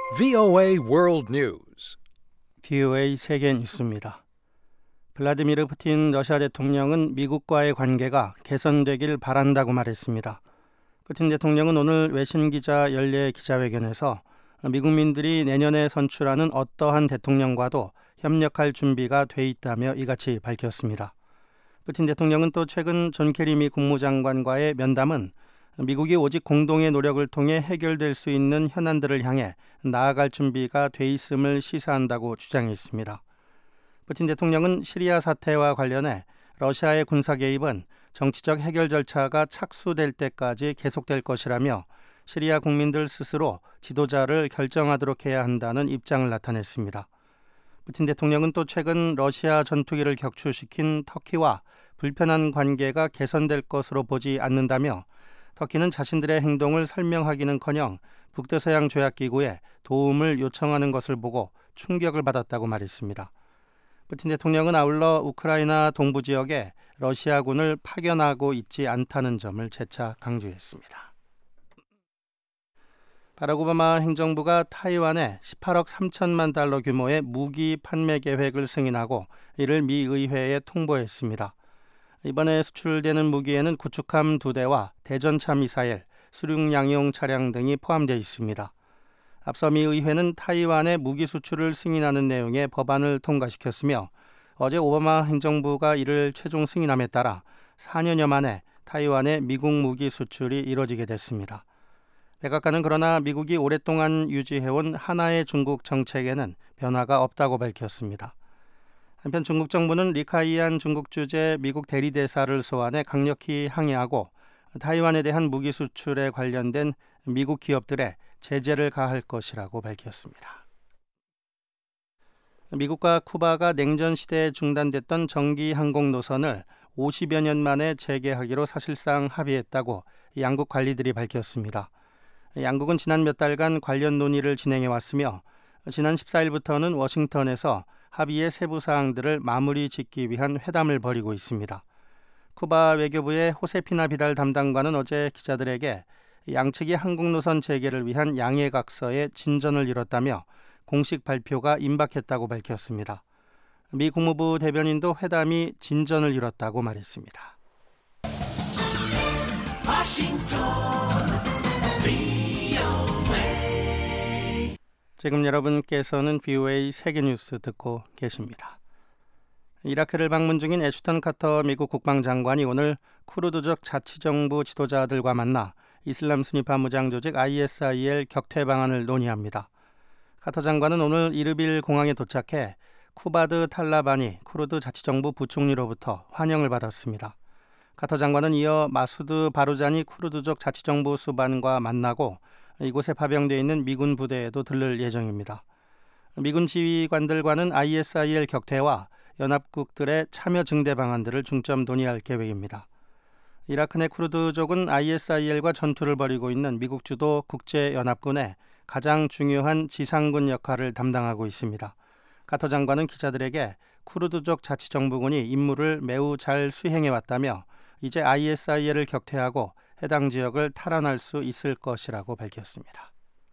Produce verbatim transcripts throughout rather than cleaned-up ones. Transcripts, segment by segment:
브이오에이 World News. 브이오에이 세계 뉴스입니다. 블라디미르 푸틴 러시아 대통령은 미국과의 관계가 개선되길 바란다고 말했습니다. 푸틴 대통령은 오늘 외신 기자 연례 기자회견에서 미국민들이 내년에 선출하는 어떠한 대통령과도 협력할 준비가 돼 있다며 이같이 밝혔습니다. 푸틴 대통령은 또 최근 존 케리 미 국무장관과의 면담은 미국이 오직 공동의 노력을 통해 해결될 수 있는 현안들을 향해 나아갈 준비가 돼 있음을 시사한다고 주장했습니다. 푸틴 대통령은 시리아 사태와 관련해 러시아의 군사 개입은 정치적 해결 절차가 착수될 때까지 계속될 것이라며 시리아 국민들 스스로 지도자를 결정하도록 해야 한다는 입장을 나타냈습니다. 푸틴 대통령은 또 최근 러시아 전투기를 격추시킨 터키와 불편한 관계가 개선될 것으로 보지 않는다며 터키는 자신들의 행동을 설명하기는커녕 북대서양 조약기구에 도움을 요청하는 것을 보고 충격을 받았다고 말했습니다. 푸틴 대통령은 아울러 우크라이나 동부 지역에 러시아군을 파견하고 있지 않다는 점을 재차 강조했습니다. 바락 오바마 행정부가 타이완에 십팔억 삼천만 달러 규모의 무기 판매 계획을 승인하고 이를 미 의회에 통보했습니다. 이번에 수출되는 무기에는 구축함 두 대와 대전차 미사일, 수륙 양용 차량 등이 포함되어 있습니다. 앞서 미 의회는 타이완의 무기 수출을 승인하는 내용의 법안을 통과시켰으며 어제 오바마 행정부가 이를 최종 승인함에 따라 사 년여 만에 타이완의 미국 무기 수출이 이뤄지게 됐습니다. 백악관은 그러나 미국이 오랫동안 유지해온 하나의 중국 정책에는 변화가 없다고 밝혔습니다. 한편 중국 정부는 리카이안 중국 주재 미국 대리대사를 소환해 강력히 항의하고 타이완에 대한 무기 수출에 관련된 미국 기업들에 제재를 가할 것이라고 밝혔습니다. 미국과 쿠바가 냉전 시대에 중단됐던 정기 항공 노선을 오십여 년 만에 재개하기로 사실상 합의했다고 양국 관리들이 밝혔습니다. 양국은 지난 몇 달간 관련 논의를 진행해 왔으며 지난 십사일부터는 워싱턴에서 합의의 세부 사항들을 마무리 짓기 위한 회담을 벌이고 있습니다. 쿠바 외교부의 호세피나 비달 담당관은 어제 기자들에게 양측이 항공노선 재개를 위한 양해각서에 진전을 이뤘다며 공식 발표가 임박했다고 밝혔습니다. 미 국무부 대변인도 회담이 진전을 이뤘다고 말했습니다. 지금 여러분께서는 브이오에이 세계뉴스 듣고 계십니다. 이라크를 방문 중인 애슈턴 카터 미국 국방장관이 오늘 쿠르드족 자치정부 지도자들과 만나 이슬람 순위파 무장 조직 아이에스아이엘 격퇴 방안을 논의합니다. 카터 장관은 오늘 이르빌 공항에 도착해 쿠바드 탈라바니 쿠르드 자치정부 부총리로부터 환영을 받았습니다. 카터 장관은 이어 마수드 바루자니 쿠르드족 자치정부 수반과 만나고 이곳에 파병되어 있는 미군 부대에도 들를 예정입니다. 미군 지휘관들과는 아이에스아이엘 격퇴와 연합국들의 참여 증대 방안들을 중점 논의할 계획입니다. 이라크 내 쿠르드족은 아이에스아이엘과 전투를 벌이고 있는 미국 주도 국제연합군의 가장 중요한 지상군 역할을 담당하고 있습니다. 카터 장관은 기자들에게 쿠르드족 자치정부군이 임무를 매우 잘 수행해왔다며 이제 아이에스아이엘을 격퇴하고 해당 지역을 탈환할 수 있을 것이라고 밝혔습니다.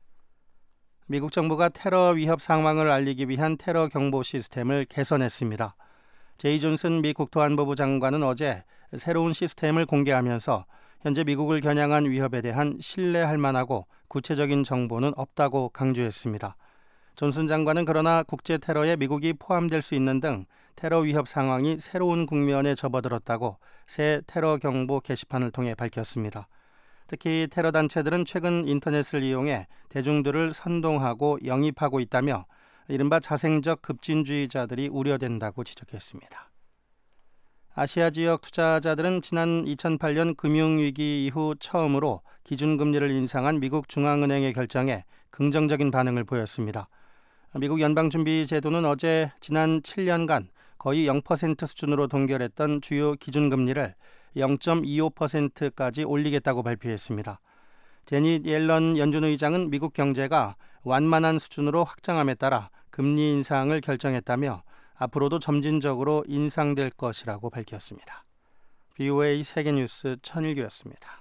미국 정부가 테러 위협 상황을 알리기 위한 테러 경보 시스템을 개선했습니다. 제이 존슨 미 국토안보부 장관은 어제 새로운 시스템을 공개하면서 현재 미국을 겨냥한 위협에 대한 신뢰할 만하고 구체적인 정보는 없다고 강조했습니다. 존슨 장관은 그러나 국제 테러에 미국이 포함될 수 있는 등 테러 위협 상황이 새로운 국면에 접어들었다고 새 테러 경보 게시판을 통해 밝혔습니다. 특히 테러 단체들은 최근 인터넷을 이용해 대중들을 선동하고 영입하고 있다며 이른바 자생적 급진주의자들이 우려된다고 지적했습니다. 아시아 지역 투자자들은 지난 이천팔년 금융위기 이후 처음으로 기준금리를 인상한 미국 중앙은행의 결정에 긍정적인 반응을 보였습니다. 미국 연방준비제도는 어제 지난 칠 년간 거의 영 퍼센트 수준으로 동결했던 주요 기준금리를 영 점 이오 퍼센트까지 올리겠다고 발표했습니다. 제닛 옐런 연준 의장은 미국 경제가 완만한 수준으로 확장함에 따라 금리 인상을 결정했다며 앞으로도 점진적으로 인상될 것이라고 밝혔습니다. 브이오에이 세계뉴스 천일규였습니다.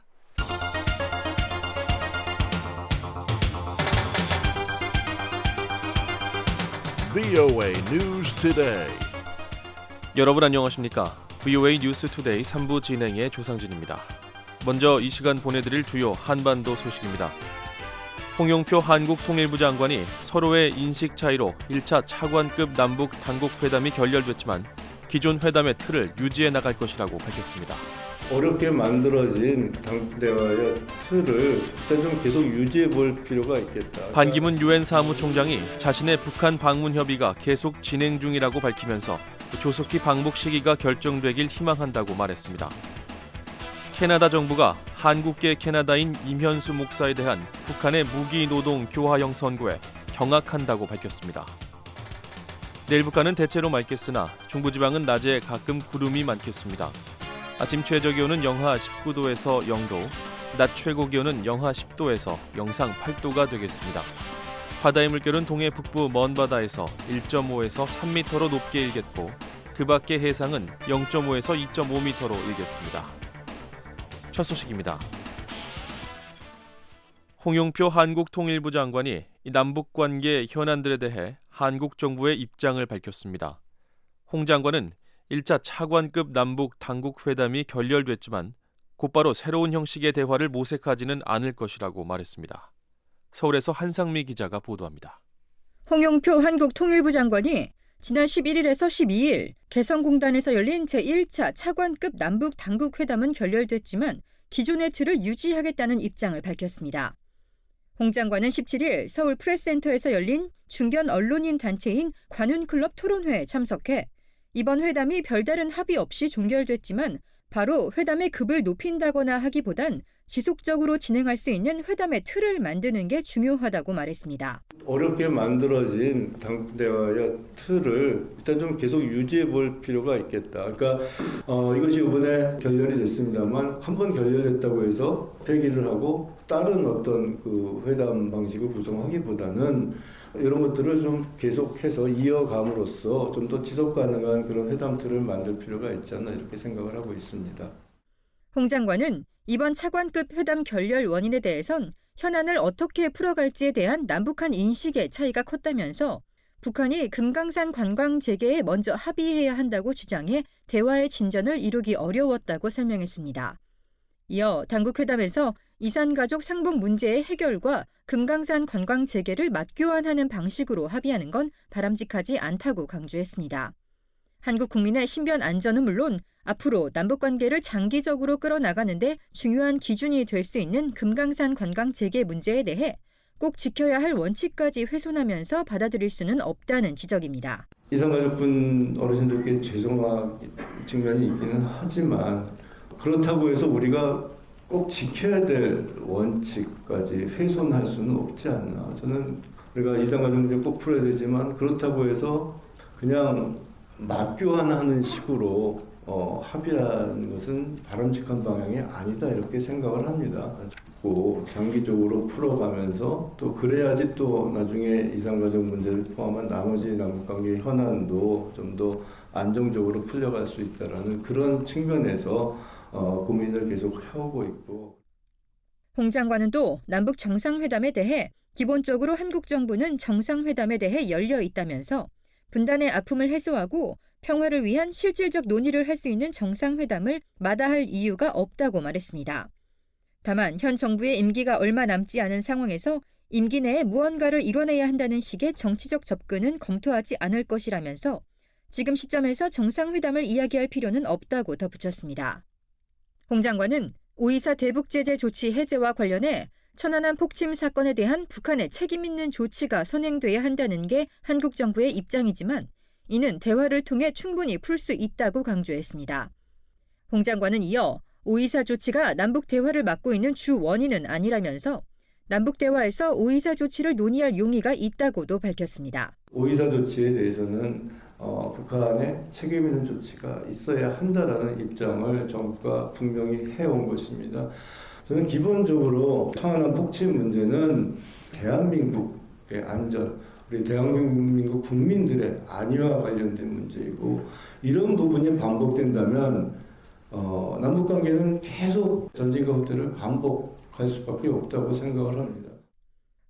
브이오에이 News Today. 여러분 안녕하십니까? 브이오에이 뉴스 투데이 삼 부 진행의 조상진입니다. 먼저 이 시간 보내드릴 주요 한반도 소식입니다. 홍영표 한국통일부 장관이 서로의 인식 차이로 일 차 차관급 남북 당국회담이 결렬됐지만 기존 회담의 틀을 유지해 나갈 것이라고 밝혔습니다. 어렵게 만들어진 당대화의 틀을 일단 좀 계속 유지해 볼 필요가 있겠다. 반기문 유엔 사무총장이 자신의 북한 방문 협의가 계속 진행 중이라고 밝히면서 조속히 방북 시기가 결정되길 희망한다고 말했습니다. 캐나다 정부가 한국계 캐나다인 임현수 목사에 대한 북한의 무기 노동 교화형 선고에 경악한다고 밝혔습니다. 내일 북한은 대체로 맑겠으나 중부지방은 낮에 가끔 구름이 많겠습니다. 아침 최저기온은 영하 십구 도에서 영 도, 낮 최고기온은 영하 십 도에서 영상 팔 도가 되겠습니다. 바다의 물결은 동해 북부 먼 바다에서 일 점 오에서 삼 미터로 높게 일겠고 그 밖의 해상은 영 점 오에서 이 점 오 미터로 일겠습니다. 첫 소식입니다. 홍영표 한국통일부 장관이 남북관계 현안들에 대해 한국 정부의 입장을 밝혔습니다. 홍 장관은 일 차 차관급 남북 당국회담이 결렬됐지만 곧바로 새로운 형식의 대화를 모색하지는 않을 것이라고 말했습니다. 서울에서 한상미 기자가 보도합니다. 홍영표 한국통일부 장관이 지난 십일 일에서 십이 일 개성공단에서 열린 제일 차 차관급 남북 당국회담은 결렬됐지만 기존의 틀을 유지하겠다는 입장을 밝혔습니다. 홍 장관은 십칠 일 서울 프레스센터에서 열린 중견 언론인 단체인 관훈클럽 토론회에 참석해 이번 회담이 별다른 합의 없이 종결됐지만 바로 회담의 급을 높인다거나 하기보단 지속적으로 진행할 수 있는 회담의 틀을 만드는 게 중요하다고 말했습니다. 어렵게 만들어진 당대화의 틀을 일단 좀 계속 유지해 볼 필요가 있겠다. 그러니까 어, 이것이 이번에 결렬이 됐습니다만 한 번 결렬됐다고 해서 폐기를 하고 다른 어떤 그 회담 방식을 구성하기보다는 이런 것들을 좀 계속해서 이어감으로써 좀 더 지속 가능한 그런 회담 틀을 만들 필요가 있지 않나 이렇게 생각을 하고 있습니다. 홍 장관은 이번 차관급 회담 결렬 원인에 대해선 현안을 어떻게 풀어갈지에 대한 남북한 인식의 차이가 컸다면서 북한이 금강산 관광 재개에 먼저 합의해야 한다고 주장해 대화의 진전을 이루기 어려웠다고 설명했습니다. 이어 당국회담에서 이산가족 상봉 문제의 해결과 금강산 관광 재개를 맞교환하는 방식으로 합의하는 건 바람직하지 않다고 강조했습니다. 한국 국민의 신변 안전은 물론 앞으로 남북관계를 장기적으로 끌어나가는 데 중요한 기준이 될 수 있는 금강산 관광 재개 문제에 대해 꼭 지켜야 할 원칙까지 훼손하면서 받아들일 수는 없다는 지적입니다. 이산가족분 어르신들께 죄송한 측면이 있기는 하지만 그렇다고 해서 우리가 꼭 지켜야 될 원칙까지 훼손할 수는 없지 않나. 저는 우리가 이산가족 문제 꼭 풀어야 되지만 그렇다고 해서 그냥 맞교환하는 식으로 어, 합의하는 것은 바람직한 방향이 아니다 이렇게 생각을 합니다. 장기적으로 풀어가면서 또 그래야지 또 나중에 이산가족 문제를 포함한 나머지 남북관계 현안도 좀 더 안정적으로 풀려갈 수 있다라는 그런 측면에서 어, 고민을 계속 해오고 있고. 홍 장관은 또 남북 정상회담에 대해 기본적으로 한국 정부는 정상회담에 대해 열려 있다면서 분단의 아픔을 해소하고 평화를 위한 실질적 논의를 할 수 있는 정상회담을 마다할 이유가 없다고 말했습니다. 다만 현 정부의 임기가 얼마 남지 않은 상황에서 임기 내에 무언가를 이뤄내야 한다는 식의 정치적 접근은 검토하지 않을 것이라면서 지금 시점에서 정상회담을 이야기할 필요는 없다고 덧붙였습니다. 홍 장관은 오이사 대북제재 조치 해제와 관련해 천안함 폭침 사건에 대한 북한의 책임 있는 조치가 선행돼야 한다는 게 한국 정부의 입장이지만 이는 대화를 통해 충분히 풀 수 있다고 강조했습니다. 홍 장관은 이어 오이사 조치가 남북 대화를 막고 있는 주 원인은 아니라면서 남북 대화에서 오이사 조치를 논의할 용의가 있다고도 밝혔습니다. 오이사 조치에 대해서는 어, 북한의 책임 있는 조치가 있어야 한다라는 입장을 정부가 분명히 해온 것입니다. 저는 기본적으로 천안함 폭침 문제는 대한민국의 안전, 우리 대한민국 국민들의 안위와 관련된 문제이고 이런 부분이 반복된다면 어, 남북관계는 계속 전진과 후퇴를 반복할 수밖에 없다고 생각을 합니다.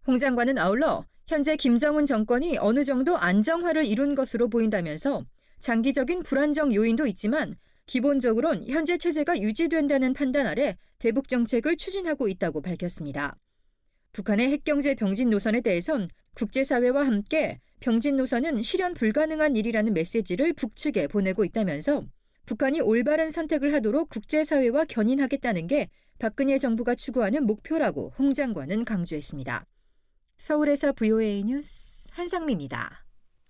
홍 장관은 아울러 현재 김정은 정권이 어느 정도 안정화를 이룬 것으로 보인다면서 장기적인 불안정 요인도 있지만 기본적으론 현재 체제가 유지된다는 판단 아래 대북 정책을 추진하고 있다고 밝혔습니다. 북한의 핵경제 병진 노선에 대해선 국제사회와 함께 병진 노선은 실현 불가능한 일이라는 메시지를 북측에 보내고 있다면서 북한이 올바른 선택을 하도록 국제사회와 견인하겠다는 게 박근혜 정부가 추구하는 목표라고 홍 장관은 강조했습니다. 서울에서 브이오에이 뉴스 한상미입니다.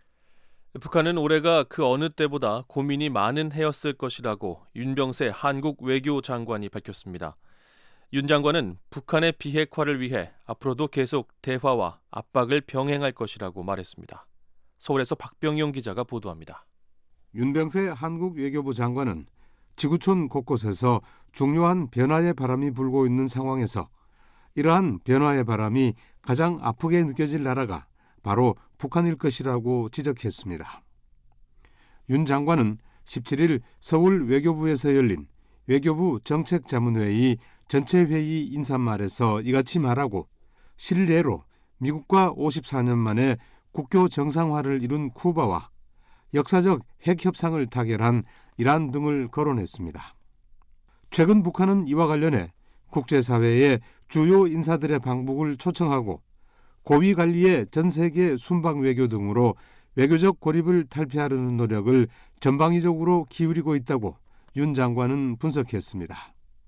북한은 올해가 그 어느 때보다 고민이 많은 해였을 것이라고 윤병세 한국 외교장관이 밝혔습니다. 윤 장관은 북한의 비핵화를 위해 앞으로도 계속 대화와 압박을 병행할 것이라고 말했습니다. 서울에서 박병용 기자가 보도합니다. 윤병세 한국 외교부 장관은 지구촌 곳곳에서 중요한 변화의 바람이 불고 있는 상황에서 이러한 변화의 바람이 가장 아프게 느껴질 나라가 바로 북한일 것이라고 지적했습니다. 윤 장관은 십칠일 서울 외교부에서 열린 외교부 정책자문회의 전체 회의 인사말에서 이같이 말하고 실례로 미국과 오십사 년 만에 국교 정상화를 이룬 쿠바와 역사적 핵협상을 타결한 이란 등을 거론했습니다. 최근 북한은 이와 관련해 국제사회의 주요 인사들의 방북을 초청하고 고위 관리의 전 세계 순방 외교 등으로 외교적 고립을 탈피하려는 노력을 전방위적으로 기울이고 있다고 윤 장관은 분석했습니다.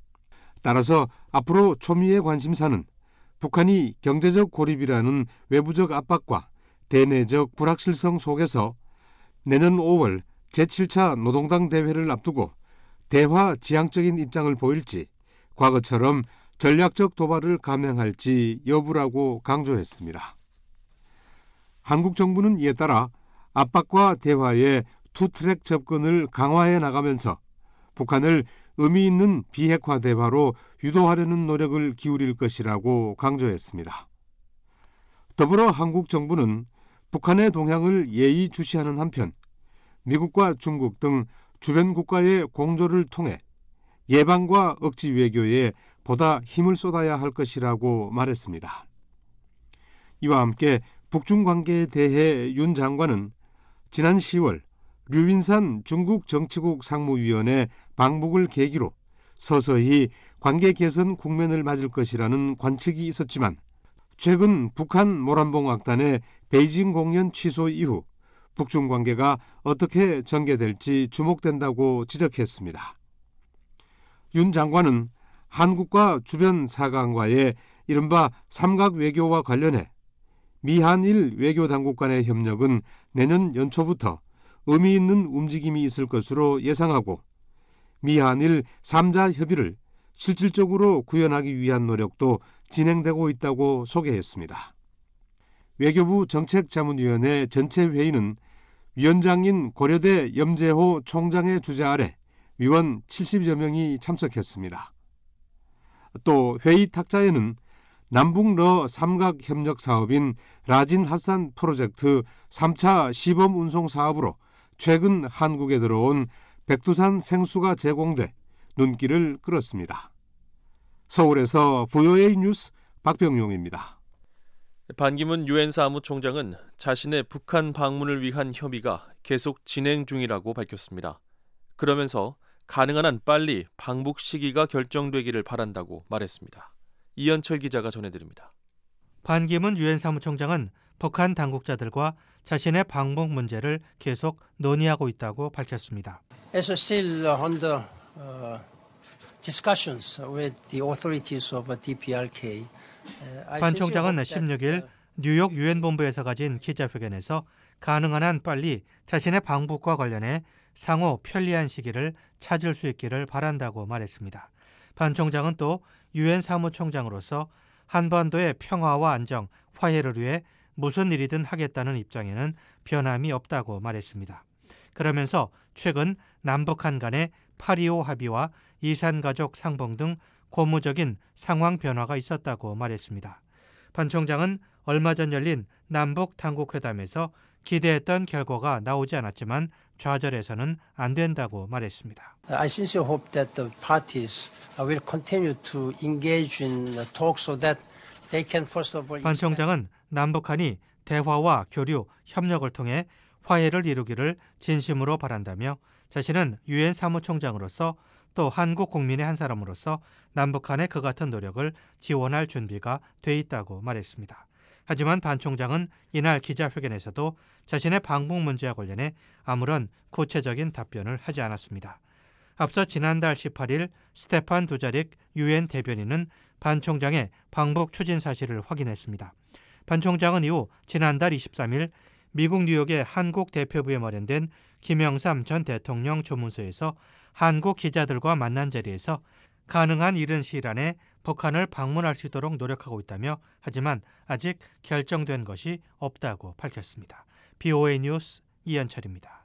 따라서 앞으로 초미의 관심사는 북한이 경제적 고립이라는 외부적 압박과 대내적 불확실성 속에서 내년 오월 제칠 차 노동당 대회를 앞두고 대화 지향적인 입장을 보일지 과거처럼 전략적 도발을 감행할지 여부라고 강조했습니다. 한국 정부는 이에 따라 압박과 대화의 투트랙 접근을 강화해 나가면서 북한을 의미 있는 비핵화 대화로 유도하려는 노력을 기울일 것이라고 강조했습니다. 더불어 한국 정부는 북한의 동향을 예의주시하는 한편 미국과 중국 등 주변 국가의 공조를 통해 예방과 억지 외교에 보다 힘을 쏟아야 할 것이라고 말했습니다. 이와 함께 북중 관계에 대해 윤 장관은 지난 시월 류윈산 중국 정치국 상무위원회 방북을 계기로 서서히 관계 개선 국면을 맞을 것이라는 관측이 있었지만 최근 북한 모란봉 악단의 베이징 공연 취소 이후 북중 관계가 어떻게 전개될지 주목된다고 지적했습니다. 윤 장관은 한국과 주변 사강과의 이른바 삼각 외교와 관련해 미한일 외교당국 간의 협력은 내년 연초부터 의미 있는 움직임이 있을 것으로 예상하고 미한일 삼자 협의를 실질적으로 구현하기 위한 노력도 진행되고 있다고 소개했습니다. 외교부 정책자문위원회 전체 회의는 위원장인 고려대 염재호 총장의 주재 아래 위원 칠십여 명이 참석했습니다. 또 회의 탁자에는 남북러 삼각협력 사업인 라진 핫산 프로젝트 삼 차 시범 운송 사업으로 최근 한국에 들어온 백두산 생수가 제공돼 눈길을 끌었습니다. 서울에서 브이오에이 뉴스 박병용입니다. 반기문 유엔 사무총장은 자신의 북한 방문을 위한 협의가 계속 진행 중이라고 밝혔습니다. 그러면서 가능한 한 빨리 방북 시기가 결정되기를 바란다고 말했습니다. 이현철 기자가 전해드립니다. 반기문 유엔 사무총장은 북한 당국자들과 자신의 방북 문제를 계속 논의하고 있다고 밝혔습니다. As still under uh, discussions with the authorities of 디피알케이. 반 총장은 십육 일 뉴욕 유엔 본부에서 가진 기자회견에서 가능한 한 빨리 자신의 방북과 관련해 상호 편리한 시기를 찾을 수 있기를 바란다고 말했습니다. 반 총장은 또 유엔 사무총장으로서 한반도의 평화와 안정, 화해를 위해 무슨 일이든 하겠다는 입장에는 변함이 없다고 말했습니다. 그러면서 최근 남북한 간의 팔이오 합의와 이산가족 상봉 등 고무적인 상황 변화가 있었다고 말했습니다. 반 총장은 얼마 전 열린 남북 당국회담에서 기대했던 결과가 나오지 않았지만 좌절해서는 안 된다고 말했습니다. I sincerely hope that the parties will continue to engage in talks so that They can first of all 반 총장은 남북한이 대화와 교류, 협력을 통해 화해를 이루기를 진심으로 바란다며 자신은 유엔 사무총장으로서 또 한국 국민의 한 사람으로서 남북한의 그 같은 노력을 지원할 준비가 돼 있다고 말했습니다. 하지만 반 총장은 이날 기자회견에서도 자신의 방북 문제와 관련해 아무런 구체적인 답변을 하지 않았습니다. 앞서 지난달 십팔 일 스테판 두자릭 유엔 대변인은 반 총장의 방북 추진 사실을 확인했습니다. 반 총장은 이후 지난달 이십삼 일 미국 뉴욕의 한국 대표부에 마련된 김영삼 전 대통령 조문소에서 한국 기자들과 만난 자리에서 가능한 이른 시일 안에 북한을 방문할 수 있도록 노력하고 있다며 하지만 아직 결정된 것이 없다고 밝혔습니다. 비오에이 뉴스 이현철입니다.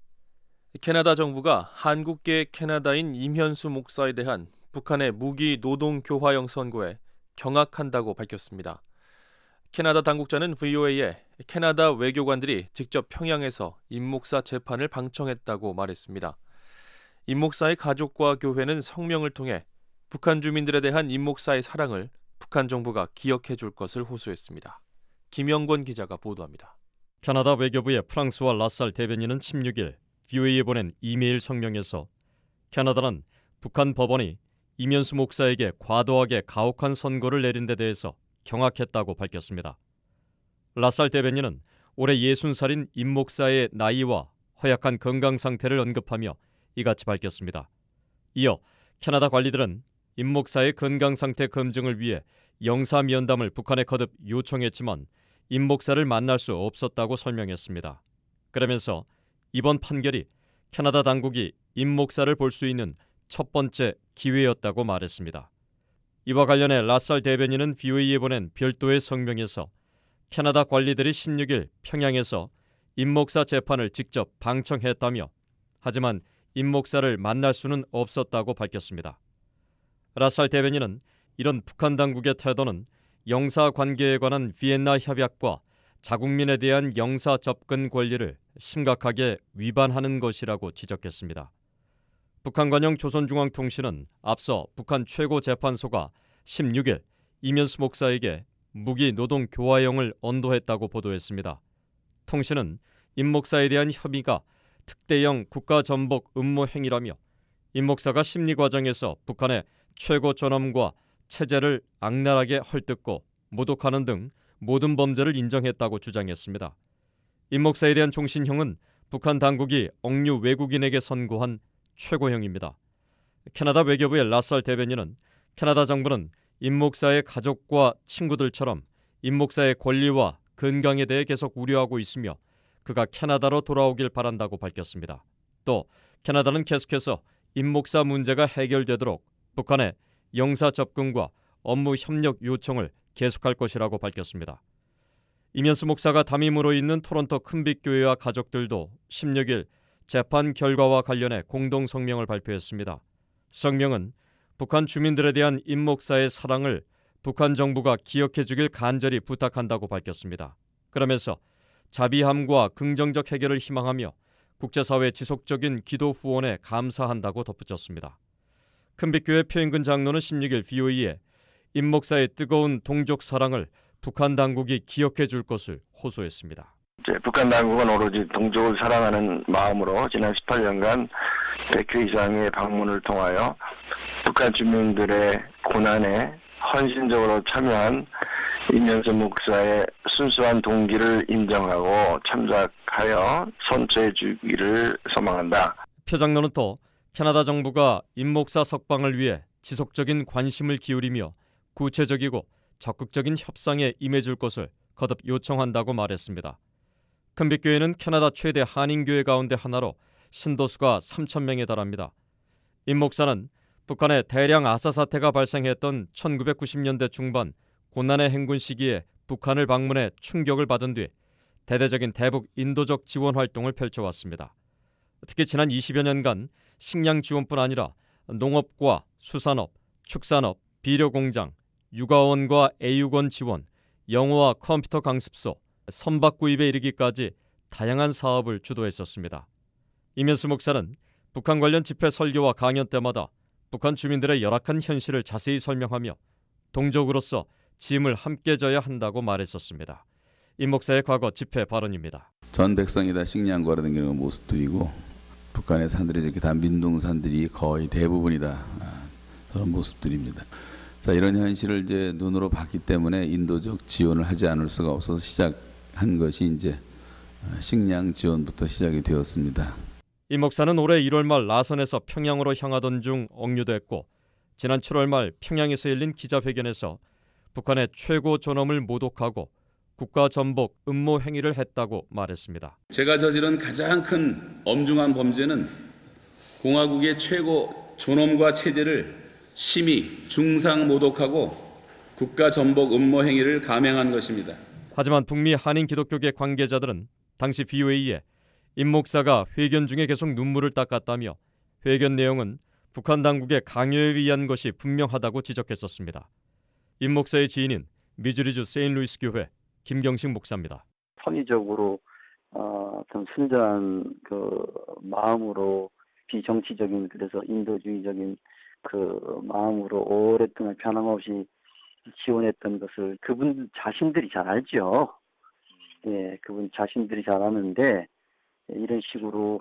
캐나다 정부가 한국계 캐나다인 임현수 목사에 대한 북한의 무기 노동 교화형 선고에 경악한다고 밝혔습니다. 캐나다 당국자는 브이오에이에 캐나다 외교관들이 직접 평양에서 임 목사 재판을 방청했다고 말했습니다. 임 목사의 가족과 교회는 성명을 통해 북한 주민들에 대한 임 목사의 사랑을 북한 정부가 기억해 줄 것을 호소했습니다. 김영권 기자가 보도합니다. 캐나다 외교부의 프랑스와 라살 대변인은 십육 일 브이오에이에 보낸 이메일 성명에서 캐나다는 북한 법원이 임현수 목사에게 과도하게 가혹한 선고를 내린 데 대해서 경악했다고 밝혔습니다. 라살 대변인은 올해 예순 살인 임 목사의 나이와 허약한 건강 상태를 언급하며 이같이 밝혔습니다. 이어 캐나다 관리들은 임 목사의 건강 상태 검증을 위해 영사 면담을 북한에 거듭 요청했지만 임 목사를 만날 수 없었다고 설명했습니다. 그러면서 이번 판결이 캐나다 당국이 임 목사를 볼 수 있는 첫 번째 기회였다고 말했습니다. 이와 관련해 라살 대변인은 브이오에이에 보낸 별도의 성명에서 캐나다 관리들이 십육 일 평양에서 임 목사 재판을 직접 방청했다며 하지만 임 목사를 만날 수는 없었다고 밝혔습니다. 라살 대변인은 이런 북한 당국의 태도는 영사 관계에 관한 비엔나 협약과 자국민에 대한 영사 접근 권리를 심각하게 위반하는 것이라고 지적했습니다. 북한 관영 조선중앙통신은 앞서 북한 최고재판소가 십육 일 임현수 목사에게 무기 노동 교화형을 언도했다고 보도했습니다. 통신은 임 목사에 대한 혐의가 특대형 국가전복 음모 행위라며 임 목사가 심리 과정에서 북한의 최고 존엄과 체제를 악랄하게 헐뜯고 모독하는 등 모든 범죄를 인정했다고 주장했습니다. 임 목사에 대한 종신형은 북한 당국이 억류 외국인에게 선고한 최고형입니다. 캐나다 외교부의 라살 대변인은 캐나다 정부는 임 목사의 가족과 친구들처럼 임 목사의 권리와 건강에 대해 계속 우려하고 있으며 그가 캐나다로 돌아오길 바란다고 밝혔습니다. 또 캐나다는 계속해서 임 목사 문제가 해결되도록 북한의 영사 접근과 업무 협력 요청을 계속할 것이라고 밝혔습니다. 임현수 목사가 담임으로 있는 토론토 큰빛교회와 가족들도 십육 일 재판 결과와 관련해 공동 성명을 발표했습니다. 성명은 북한 주민들에 대한 임 목사의 사랑을 북한 정부가 기억해 주길 간절히 부탁한다고 밝혔습니다. 그러면서 자비함과 긍정적 해결을 희망하며 국제사회 지속적인 기도 후원에 감사한다고 덧붙였습니다. 큰빛교회 표인근 장로는 십육 일 브이오에이에 임 목사의 뜨거운 동족 사랑을 북한 당국이 기억해 줄 것을 호소했습니다. 이제 북한 당국은 오로지 동족을 사랑하는 마음으로 지난 십팔 년간 백 회 이상의 방문을 통하여 북한 주민들의 고난에 헌신적으로 참여한 임현수 목사의 순수한 동기를 인정하고 참작하여 선처해 주기를 소망한다. 표 장로는 또 캐나다 정부가 임 목사 석방을 위해 지속적인 관심을 기울이며 구체적이고 적극적인 협상에 임해줄 것을 거듭 요청한다고 말했습니다. 큰빛교회는 캐나다 최대 한인교회 가운데 하나로 신도수가 삼천 명에 달합니다. 임 목사는 북한의 대량 아사 사태가 발생했던 천구백구십 년대 중반 고난의 행군 시기에 북한을 방문해 충격을 받은 뒤 대대적인 대북 인도적 지원 활동을 펼쳐왔습니다. 특히 지난 이십여 년간 식량 지원뿐 아니라 농업과 수산업, 축산업, 비료공장, 육아원과 애육원 지원, 영어와 컴퓨터 강습소, 선박 구입에 이르기까지 다양한 사업을 주도했었습니다. 임현수 목사는 북한 관련 집회 설교와 강연 때마다 북한 주민들의 열악한 현실을 자세히 설명하며 동족으로서 짐을 함께 져야 한다고 말했었습니다. 임 목사의 과거 집회 발언입니다. 전 백성이 다 식량 걸어다니는 모습들이고 북한의 산들이 이렇게 다 민둥산들이 거의 대부분이다 그런 모습들입니다. 자, 이런 현실을 이제 눈으로 봤기 때문에 인도적 지원을 하지 않을 수가 없어서 시작한 것이 이제 식량 지원부터 시작이 되었습니다. 임 목사는 올해 일월 말 라선에서 평양으로 향하던 중 억류됐고 지난 칠월 말 평양에서 열린 기자회견에서 북한의 최고 존엄을 모독하고 국가 전복 음모 행위를 했다고 말했습니다. 제가 저지른 가장 큰 엄중한 범죄는 공화국의 최고 존엄과 체제를 심히 중상 모독하고 국가 전복 음모 행위를 감행한 것입니다. 하지만 북미 한인 기독교계 관계자들은 당시 브이오에이에 임 목사가 회견 중에 계속 눈물을 닦았다며 회견 내용은 북한 당국의 강요에 의한 것이 분명하다고 지적했었습니다. 임 목사의 지인인 미주리주 세인루이스 교회 김경식 목사입니다. 선의적으로 어, 좀 순전한 그 마음으로 비정치적인 그래서 인도주의적인 그 마음으로 오랫동안 변함없이 지원했던 것을 그분 자신들이 잘 알죠. 예, 그분 자신들이 잘 아는데 이런 식으로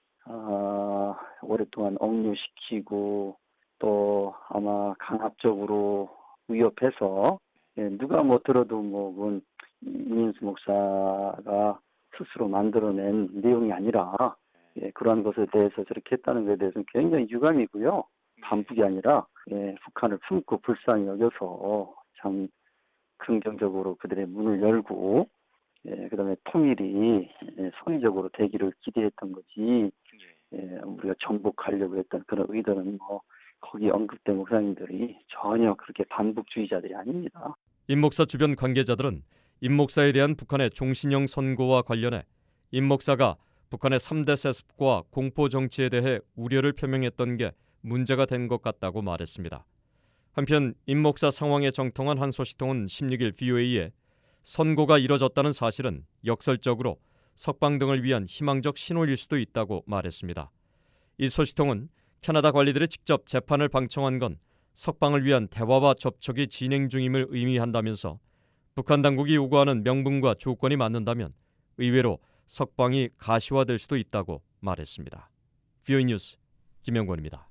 어, 오랫동안 억류시키고 또 아마 강압적으로 위협해서 예, 누가 뭐 들어도 뭐 그건 이민수 목사가 스스로 만들어낸 내용이 아니라 예, 그러한 것에 대해서 저렇게 했다는 것에 대해서는 굉장히 유감이고요. 반북이 아니라 예, 북한을 품고 불쌍히 여겨서 참 긍정적으로 그들의 문을 열고 예, 그다음에 통일이 예, 선의적으로 되기를 기대했던 거지 예, 우리가 정복하려고 했던 그런 의도는 뭐 거기 언급된 목사님들이 전혀 그렇게 반북주의자들이 아닙니다. 임 목사 주변 관계자들은 임 목사에 대한 북한의 종신형 선고와 관련해 임 목사가 북한의 삼 대 세습과 공포 정치에 대해 우려를 표명했던 게 문제가 된 것 같다고 말했습니다. 한편 임 목사 상황에 정통한 한 소식통은 십육 일 브이오에이에 선고가 이뤄졌다는 사실은 역설적으로 석방 등을 위한 희망적 신호일 수도 있다고 말했습니다. 이 소식통은 캐나다 관리들이 직접 재판을 방청한 건 석방을 위한 대화와 접촉이 진행 중임을 의미한다면서 북한 당국이 요구하는 명분과 조건이 맞는다면 의외로 석방이 가시화될 수도 있다고 말했습니다. 브이오에이 뉴스 김영권입니다.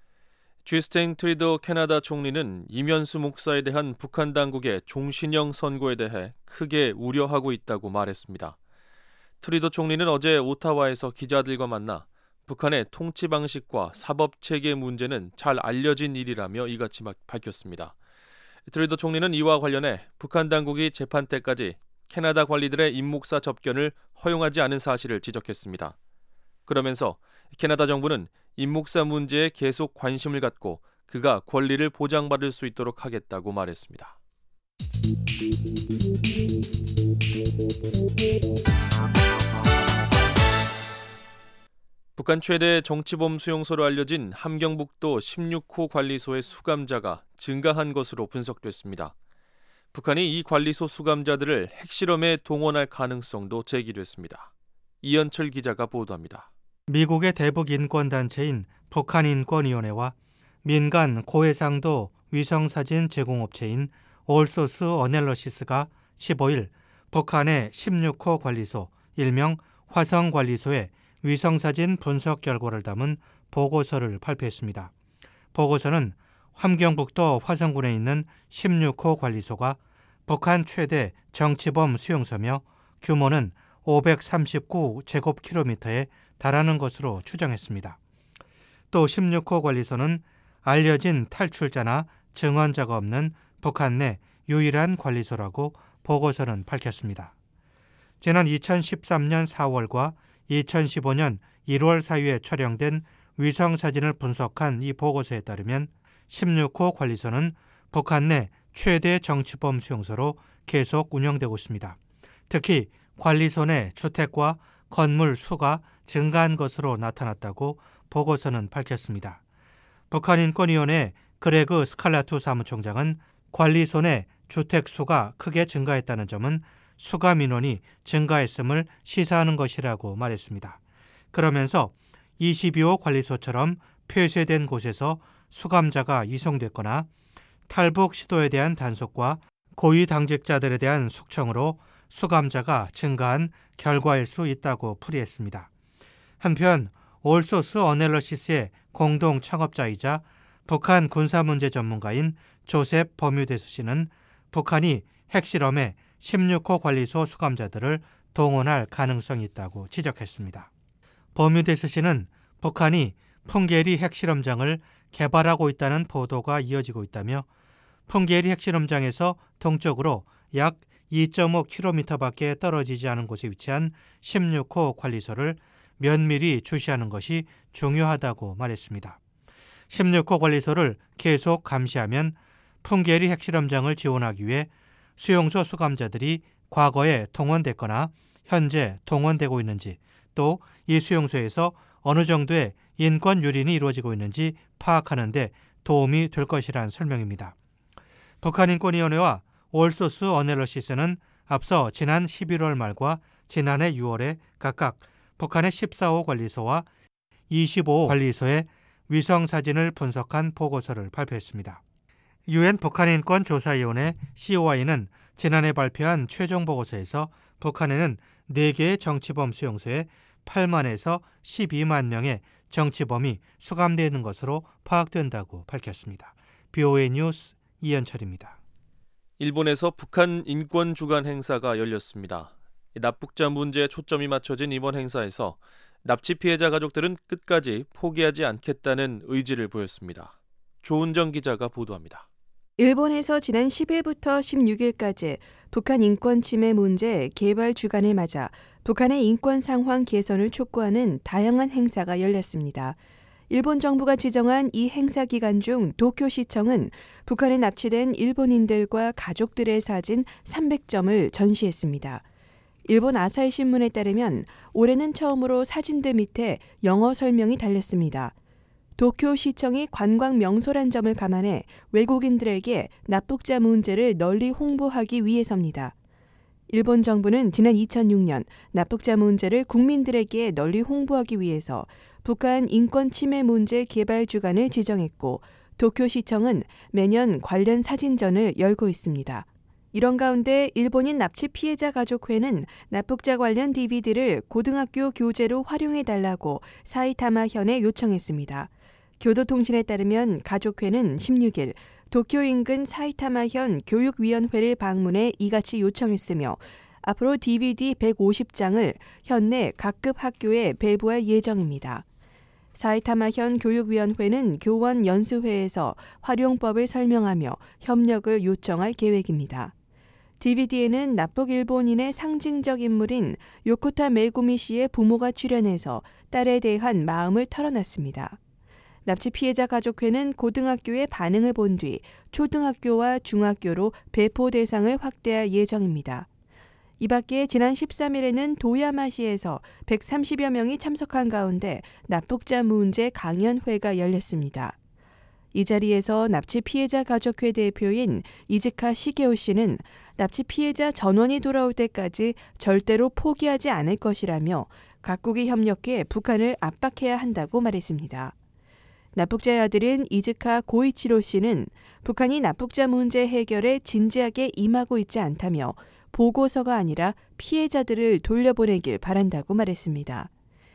주스틴 트리도 캐나다 총리는 이면수 목사에 대한 북한 당국의 종신형 선고에 대해 크게 우려하고 있다고 말했습니다. 트리도 총리는 어제 오타와에서 기자들과 만나 북한의 통치 방식과 사법 체계 문제는 잘 알려진 일이라며 이같이 밝혔습니다. 트리도 총리는 이와 관련해 북한 당국이 재판 때까지 캐나다 관리들의 임 목사 접견을 허용하지 않은 사실을 지적했습니다. 그러면서 캐나다 정부는 임 목사 문제에 계속 관심을 갖고 그가 권리를 보장받을 수 있도록 하겠다고 말했습니다. 북한 최대 정치범 수용소로 알려진 함경북도 십육 호 관리소의 수감자가 증가한 것으로 분석됐습니다. 북한이 이 관리소 수감자들을 핵실험에 동원할 가능성도 제기됐습니다. 이현철 기자가 보도합니다. 미국의 대북 인권단체인 북한인권위원회와 민간 고해상도 위성사진 제공업체인 올소스 어널러시스가 십오 일 북한의 십육 호 관리소, 일명 화성관리소의 위성사진 분석 결과를 담은 보고서를 발표했습니다. 보고서는 함경북도 화성군에 있는 십육 호 관리소가 북한 최대 정치범 수용소며 규모는 오백삼십구 제곱킬로미터에 달하는 것으로 추정했습니다. 또 십육 호 관리소는 알려진 탈출자나 증언자가 없는 북한 내 유일한 관리소라고 보고서는 밝혔습니다. 지난 이천십삼 년 사월과 이천십오 년 일월 사이에 촬영된 위성사진을 분석한 이 보고서에 따르면 십육 호 관리소는 북한 내 최대 정치범 수용소로 계속 운영되고 있습니다. 특히 관리소 내 주택과 건물 수가 증가한 것으로 나타났다고 보고서는 밝혔습니다. 북한인권위원회 그레그 스칼라투 사무총장은 관리소 내 주택 수가 크게 증가했다는 점은 수감 인원이 증가했음을 시사하는 것이라고 말했습니다. 그러면서 이십이 호 관리소처럼 폐쇄된 곳에서 수감자가 이송됐거나 탈북 시도에 대한 단속과 고위 당직자들에 대한 숙청으로 수감자가 증가한 결과일 수 있다고 풀이했습니다. 한편 올소스 어널리시스의 공동 창업자이자 북한 군사문제 전문가인 조셉 버뮤데스 씨는 북한이 핵실험에 십육 호 관리소 수감자들을 동원할 가능성이 있다고 지적했습니다. 버뮤데스 씨는 북한이 풍계리 핵실험장을 개발하고 있다는 보도가 이어지고 있다며 풍계리 핵실험장에서 동쪽으로 약 이 점 오 킬로미터밖에 떨어지지 않은 곳에 위치한 십육 호 관리소를 면밀히 주시하는 것이 중요하다고 말했습니다. 십육 호 관리소를 계속 감시하면 풍계리 핵실험장을 지원하기 위해 수용소 수감자들이 과거에 동원됐거나 현재 동원되고 있는지, 또 이 수용소에서 어느 정도의 인권 유린이 이루어지고 있는지 파악하는 데 도움이 될 것이라는 설명입니다. 북한인권위원회와 올소스 어널리시스는 앞서 지난 십일월 말과 지난해 유월에 각각 북한의 십사 호 관리소와 이십오 호 관리소의 위성사진을 분석한 보고서를 발표했습니다. 유엔 북한인권조사위원회 씨오아이는 지난해 발표한 최종 보고서에서 북한에는 네 개의 정치범 수용소에 팔만에서 십이만 명의 정치범이 수감되어 있는 것으로 파악된다고 밝혔습니다. 비오에이 뉴스 이현철입니다. 일본에서 북한 인권 주간 행사가 열렸습니다. 납북자 문제에 초점이 맞춰진 이번 행사에서 납치 피해자 가족들은 끝까지 포기하지 않겠다는 의지를 보였습니다. 조은정 기자가 보도합니다. 일본에서 지난 십 일부터 십육 일까지 북한 인권 침해 문제 개발 주간을 맞아 북한의 인권 상황 개선을 촉구하는 다양한 행사가 열렸습니다. 일본 정부가 지정한 이 행사 기간 중 도쿄시청은 북한에 납치된 일본인들과 가족들의 사진 삼백 점을 전시했습니다. 일본 아사히 신문에 따르면 올해는 처음으로 사진들 밑에 영어 설명이 달렸습니다. 도쿄시청이 관광 명소란 점을 감안해 외국인들에게 납북자 문제를 널리 홍보하기 위해서입니다. 일본 정부는 지난 이천육 년 납북자 문제를 국민들에게 널리 홍보하기 위해서 북한 인권 침해 문제 개발 주간을 지정했고, 도쿄시청은 매년 관련 사진전을 열고 있습니다. 이런 가운데 일본인 납치 피해자 가족회는 납북자 관련 디비디를 고등학교 교재로 활용해달라고 사이타마현에 요청했습니다. 교도통신에 따르면 가족회는 십육 일 도쿄 인근 사이타마현 교육위원회를 방문해 이같이 요청했으며 앞으로 디비디 백오십 장을 현내 각급 학교에 배부할 예정입니다. 사이타마현 교육위원회는 교원 연수회에서 활용법을 설명하며 협력을 요청할 계획입니다. 디비디에는 납북 일본인의 상징적 인물인 요코타 메구미 씨의 부모가 출연해서 딸에 대한 마음을 털어놨습니다. 납치 피해자 가족회는 고등학교의 반응을 본 뒤 초등학교와 중학교로 배포 대상을 확대할 예정입니다. 이 밖에 지난 십삼 일에는 도야마시에서 백삼십여 명이 참석한 가운데 납북자 문제 강연회가 열렸습니다. 이 자리에서 납치 피해자 가족회 대표인 이즈카 시게오 씨는 납치 피해자 전원이 돌아올 때까지 절대로 포기하지 않을 것이라며 각국이 협력해 북한을 압박해야 한다고 말했습니다. 납북자의 아들인 이즈카 고이치로 씨는 북한이 납북자 문제 해결에 진지하게 임하고 있지 않다며 보고서가 아니라 피해자들을 돌려보내길 바란다고 말했습니다.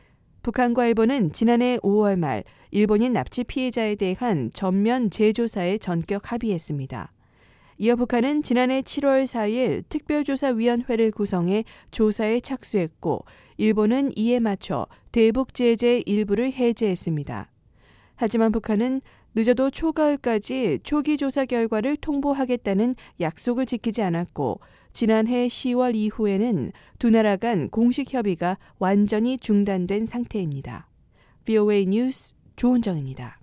북한과 일본은 지난해 오월 말 일본인 납치 피해자에 대한 전면 재조사에 전격 합의했습니다. 이어 북한은 지난해 칠월 사일 특별조사위원회를 구성해 조사에 착수했고, 일본은 이에 맞춰 대북 제재 일부를 해제했습니다. 하지만 북한은 늦어도 초가을까지 초기 조사 결과를 통보하겠다는 약속을 지키지 않았고, 지난해 시월 이후에는 두 나라 간 공식 협의가 완전히 중단된 상태입니다. 비오에이 뉴스 조은정입니다.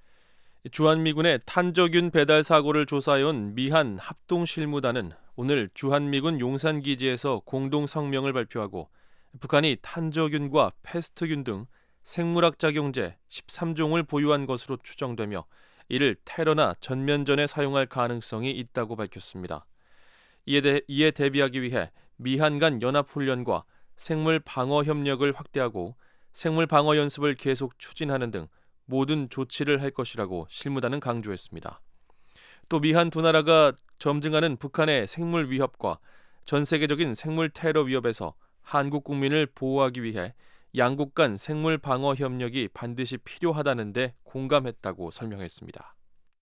주한미군의 탄저균 배달 사고를 조사해온 미한 합동실무단은 오늘 주한미군 용산기지에서 공동 성명을 발표하고 북한이 탄저균과 패스트균 등 생물학작용제 십삼 종을 보유한 것으로 추정되며 이를 테러나 전면전에 사용할 가능성이 있다고 밝혔습니다. 이에, 대, 이에 대비하기 위해 미한 간 연합훈련과 생물 방어 협력을 확대하고 생물 방어 연습을 계속 추진하는 등 모든 조치를 할 것이라고 실무단은 강조했습니다. 또 미한 두 나라가 점증하는 북한의 생물 위협과 전 세계적인 생물 테러 위협에서 한국 국민을 보호하기 위해 양국 간 생물 방어 협력이 반드시 필요하다는 데 공감했다고 설명했습니다.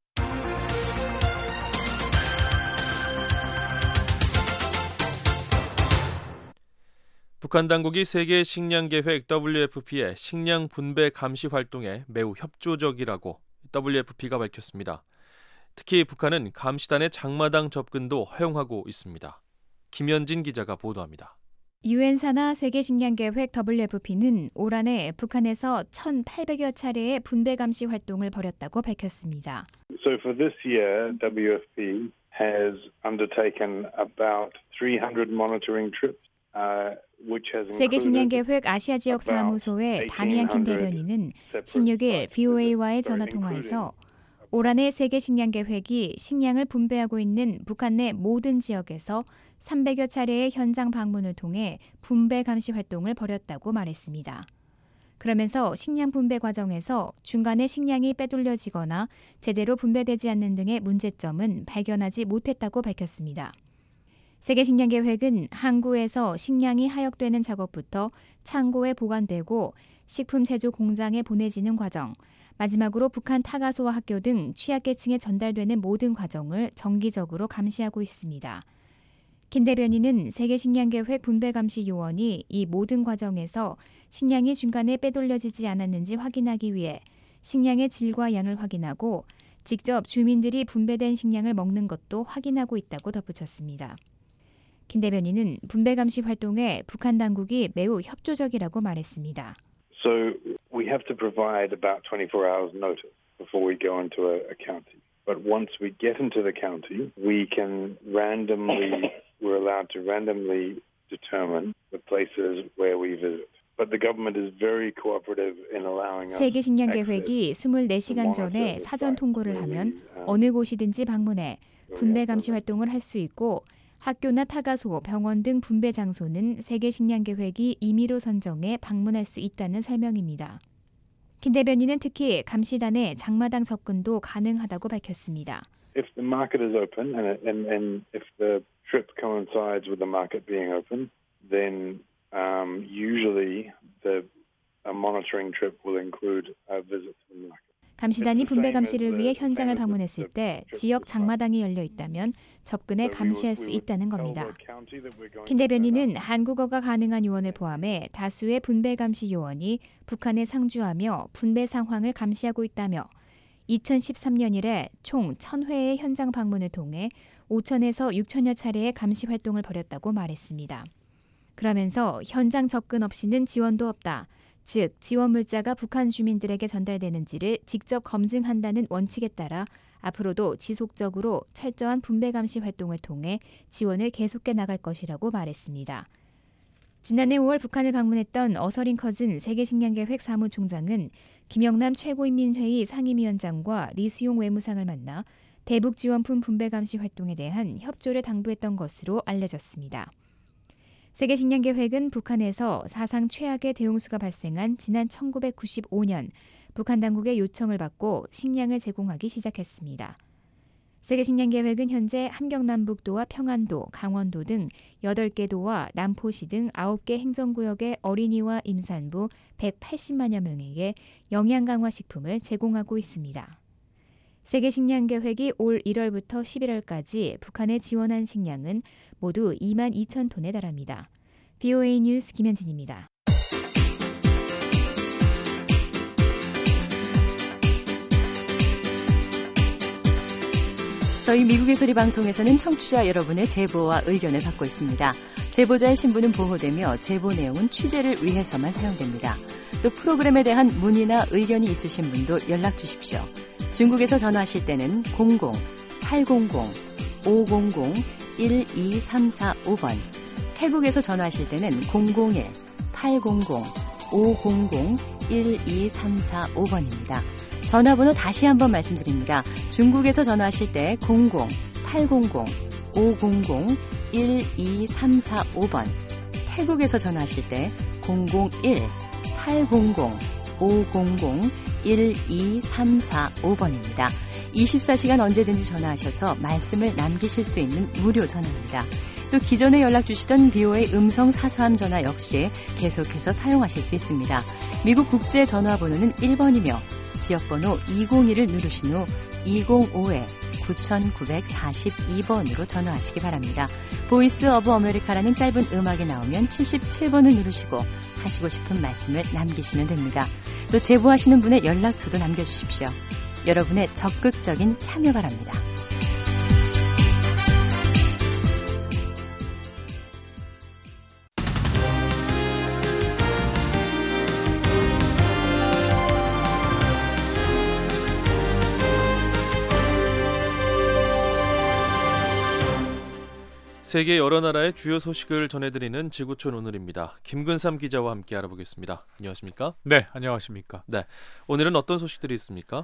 북한 당국이 세계 식량 계획 더블유에프피의 식량 분배 감시 활동에 매우 협조적이라고 더블유에프피가 밝혔습니다. 특히 북한은 감시단의 장마당 접근도 허용하고 있습니다. 김현진 기자가 보도합니다. 유엔 산하 세계식량계획 더블유에프피는 올 한해 북한에서 천팔백여 차례의 분배 감시 활동을 벌였다고 밝혔습니다. So for this year, W F P has undertaken about three hundred monitoring trips. 세계식량계획 아시아 지역 사무소의 다미안 대변인은 십육 일 브이오에이와의 전화통화에서 올 한해 세계식량계획이 식량을 분배하고 있는 북한 내 모든 지역에서 삼백여 차례의 현장 방문을 통해 분배 감시 활동을 벌였다고 말했습니다. 그러면서 식량 분배 과정에서 중간에 식량이 빼돌려지거나 제대로 분배되지 않는 등의 문제점은 발견하지 못했다고 밝혔습니다. 세계식량계획은 항구에서 식량이 하역되는 작업부터 창고에 보관되고 식품 제조 공장에 보내지는 과정, 마지막으로 북한 타가소와 학교 등 취약계층에 전달되는 모든 과정을 정기적으로 감시하고 있습니다. 킨 대변인은 세계식량계획 분배감시 요원이 이 모든 과정에서 식량이 중간에 빼돌려지지 않았는지 확인하기 위해 식량의 질과 양을 확인하고 직접 주민들이 분배된 식량을 먹는 것도 확인하고 있다고 덧붙였습니다. 킨 대변인은 분배 감시 활동에 북한 당국이 매우 협조적이라고 말했습니다. So we have to provide about twenty-four hours notice before we go into a, a county. But once we get into the county, we can randomly, we're allowed to randomly determine the places where we visit. But the government is very cooperative in allowing us 세계식량계획이 이십사 시간 전에 사전 통고를 하면 어느 곳이든지 방문해 분배 감시 활동을 할 수 있고 학교나 타가소, 병원 등 분배 장소는 세계식량계획이 임의로 선정해 방문할 수 있다는 설명입니다. 킨 대변인은 특히 감시단의 장마당 접근도 가능하다고 밝혔습니다. If the market is open and, and, and if the trip coincides with the market being open, then um, usually the a monitoring trip will include a visit to the market. 감시단이 분배 감시를 위해 현장을 방문했을 때 지역 장마당이 열려 있다면 접근해 감시할 수 있다는 겁니다. 킨 대변인은 한국어가 가능한 요원을 포함해 다수의 분배 감시 요원이 북한에 상주하며 분배 상황을 감시하고 있다며 이천십삼 년 이래 총 천 회의 현장 방문을 통해 오천에서 육천여 차례의 감시 활동을 벌였다고 말했습니다. 그러면서 현장 접근 없이는 지원도 없다. 즉, 지원 물자가 북한 주민들에게 전달되는지를 직접 검증한다는 원칙에 따라 앞으로도 지속적으로 철저한 분배 감시 활동을 통해 지원을 계속해 나갈 것이라고 말했습니다. 지난해 오월 북한을 방문했던 어서린 커즌 세계식량계획 사무총장은 김영남 최고인민회의 상임위원장과 리수용 외무상을 만나 대북 지원품 분배 감시 활동에 대한 협조를 당부했던 것으로 알려졌습니다. 세계식량계획은 북한에서 사상 최악의 대홍수가 발생한 지난 천구백구십오 년 북한 당국의 요청을 받고 식량을 제공하기 시작했습니다. 세계식량계획은 현재 함경남북도와 평안도, 강원도 등 여덟 개 도와 남포시 등 아홉 개 행정구역의 어린이와 임산부 백팔십만여 명에게 영양 강화 식품을 제공하고 있습니다. 세계식량계획이 올 일월부터 십일월까지 북한에 지원한 식량은 모두 이만 이천 톤에 달합니다. 브이오에이 뉴스 김현진입니다. 저희 미국의 소리 방송에서는 청취자 여러분의 제보와 의견을 받고 있습니다. 제보자의 신분은 보호되며 제보 내용은 취재를 위해서만 사용됩니다. 또 프로그램에 대한 문의나 의견이 있으신 분도 연락 주십시오. 중국에서 전화하실 때는 공공 팔공공 오공공 일이삼사오 번, 태국에서 전화하실 때는 공공일 팔공공 오공공 일이삼사오 번입니다. 전화번호 다시 한번 말씀드립니다. 중국에서 전화하실 때 공공 팔공공 오공공 일이삼사오 번, 태국에서 전화하실 때 공공일 팔공공 오공공 일이삼사오 번입니다. 이십사 시간 언제든지 전화하셔서 말씀을 남기실 수 있는 무료 전화입니다. 또 기존에 연락 주시던 비오에이 음성 사서함 전화 역시 계속해서 사용하실 수 있습니다. 미국 국제 전화번호는 일 번이며 지역번호 이공일을 누르신 후 이공오 구구사이 번으로 전화하시기 바랍니다. 보이스 오브 아메리카라는 짧은 음악이 나오면 칠십칠 번을 누르시고 하시고 싶은 말씀을 남기시면 됩니다. 또 제보하시는 분의 연락처도 남겨주십시오. 여러분의 적극적인 참여 바랍니다. 세계 여러 나라의 주요 소식을 전해드리는 지구촌 오늘입니다. 김근삼 기자와 함께 알아보겠습니다. 안녕하십니까? 네, 안녕하십니까? 네, 오늘은 어떤 소식들이 있습니까?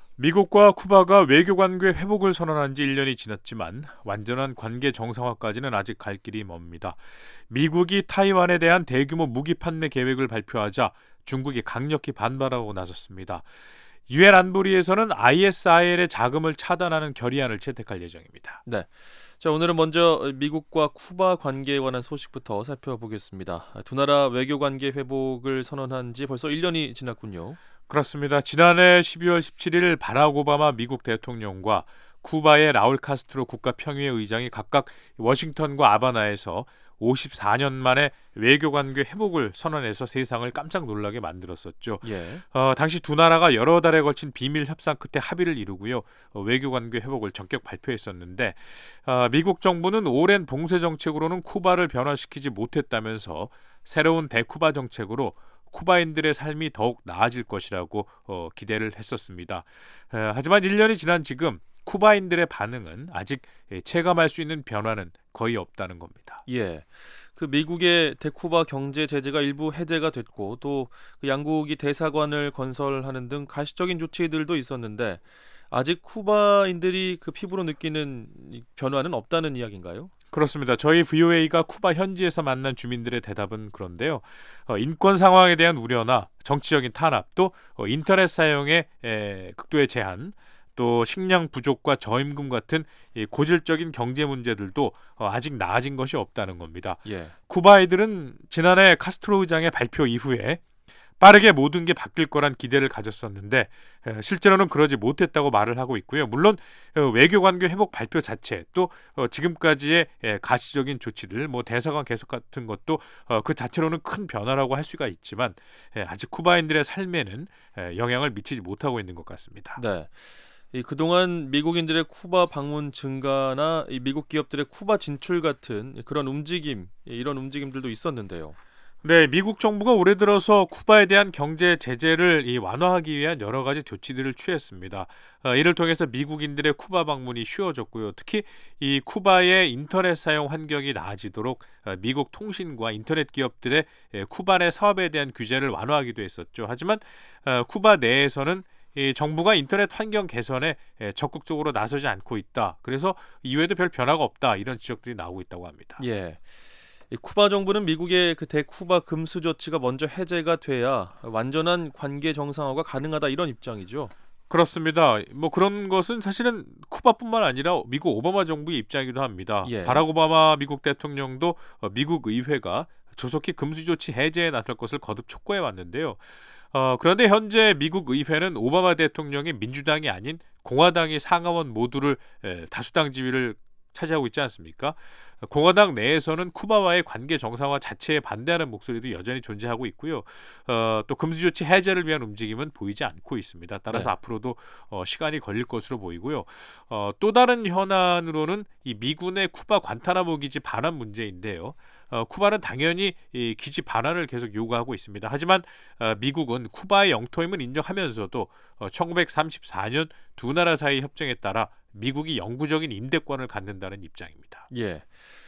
미국과 쿠바가 외교 관계 회복을 선언한 지 일 년이 지났지만 완전한 관계 정상화까지는 아직 갈 길이 멉니다. 미국이 타이완에 대한 대규모 무기 판매 계획을 발표하자 중국이 강력히 반발하고 나섰습니다. 유엔 안보리에서는 아이에스아이엘의 자금을 차단하는 결의안을 채택할 예정입니다. 네. 자, 오늘은 먼저 미국과 쿠바 관계에 관한 소식부터 살펴보겠습니다. 두 나라 외교 관계 회복을 선언한 지 벌써 일 년이 지났군요. 그렇습니다. 지난해 십이월 십칠일 바락 오바마 미국 대통령과 쿠바의 라울 카스트로 국가평의회 의장이 각각 워싱턴과 아바나에서 오십사 년 만에 외교관계 회복을 선언해서 세상을 깜짝 놀라게 만들었었죠. 예. 어, 당시 두 나라가 여러 달에 걸친 비밀 협상 끝에 합의를 이루고요. 어, 외교관계 회복을 전격 발표했었는데 어, 미국 정부는 오랜 봉쇄 정책으로는 쿠바를 변화시키지 못했다면서 새로운 대쿠바 정책으로 쿠바인들의 삶이 더욱 나아질 것이라고 어, 기대를 했었습니다. 어, 하지만 일 년이 지난 지금 쿠바인들의 반응은 아직 체감할 수 있는 변화는 거의 없다는 겁니다. 예, 그 미국의 대쿠바 경제 제재가 일부 해제가 됐고 또 그 양국이 대사관을 건설하는 등 가시적인 조치들도 있었는데 아직 쿠바인들이 그 피부로 느끼는 변화는 없다는 이야기인가요? 그렇습니다. 저희 브이오에이가 쿠바 현지에서 만난 주민들의 대답은 그런데요. 어, 인권 상황에 대한 우려나 정치적인 탄압, 또 어, 인터넷 사용의 에, 극도의 제한, 또 식량 부족과 저임금 같은 이 고질적인 경제 문제들도 어, 아직 나아진 것이 없다는 겁니다. 예. 쿠바이들은 지난해 카스트로 의장의 발표 이후에 빠르게 모든 게 바뀔 거란 기대를 가졌었는데 에, 실제로는 그러지 못했다고 말을 하고 있고요. 물론 어, 외교관계 회복 발표 자체 또 어, 지금까지의 에, 가시적인 조치들, 뭐 대사관 개석 같은 것도 어, 그 자체로는 큰 변화라고 할 수가 있지만 에, 아직 쿠바인들의 삶에는 에, 영향을 미치지 못하고 있는 것 같습니다. 네. 이 그동안 미국인들의 쿠바 방문 증가나 이 미국 기업들의 쿠바 진출 같은 그런 움직임, 이런 움직임들도 있었는데요. 네, 미국 정부가 올해 들어서 쿠바에 대한 경제 제재를 이 완화하기 위한 여러 가지 조치들을 취했습니다. 어, 이를 통해서 미국인들의 쿠바 방문이 쉬워졌고요. 특히 이 쿠바의 인터넷 사용 환경이 나아지도록 어, 미국 통신과 인터넷 기업들의 예, 쿠바 내 사업에 대한 규제를 완화하기도 했었죠. 하지만 어, 쿠바 내에서는 이 정부가 인터넷 환경 개선에 적극적으로 나서지 않고 있다. 그래서 이후에도 별 변화가 없다. 이런 지적들이 나오고 있다고 합니다. 예. 이 쿠바 정부는 미국의 그 대쿠바 금수 조치가 먼저 해제가 돼야 완전한 관계 정상화가 가능하다 이런 입장이죠. 그렇습니다. 뭐 그런 것은 사실은 쿠바뿐만 아니라 미국 오바마 정부의 입장이기도 합니다. 예. 바락 오바마 미국 대통령도 미국 의회가 조속히 금수 조치 해제에 나설 것을 거듭 촉구해 왔는데요. 어, 그런데 현재 미국 의회는 오바마 대통령이 민주당이 아닌 공화당이 상하원 모두를 에, 다수당 지위를 차지하고 있지 않습니까? 공화당 내에서는 쿠바와의 관계 정상화 자체에 반대하는 목소리도 여전히 존재하고 있고요. 어, 또 금수 조치 해제를 위한 움직임은 보이지 않고 있습니다. 따라서 네. 앞으로도 어, 시간이 걸릴 것으로 보이고요. 어, 또 다른 현안으로는 이 미군의 쿠바 관타나모 기지 반환 문제인데요. 어, 쿠바는 당연히 이 기지 반환을 계속 요구하고 있습니다. 하지만 어, 미국은 쿠바의 영토임을 인정하면서도 어, 천구백삼십사 년 두 나라 사이 협정에 따라 미국이 영구적인 임대권을 갖는다는 입장입니다. 예.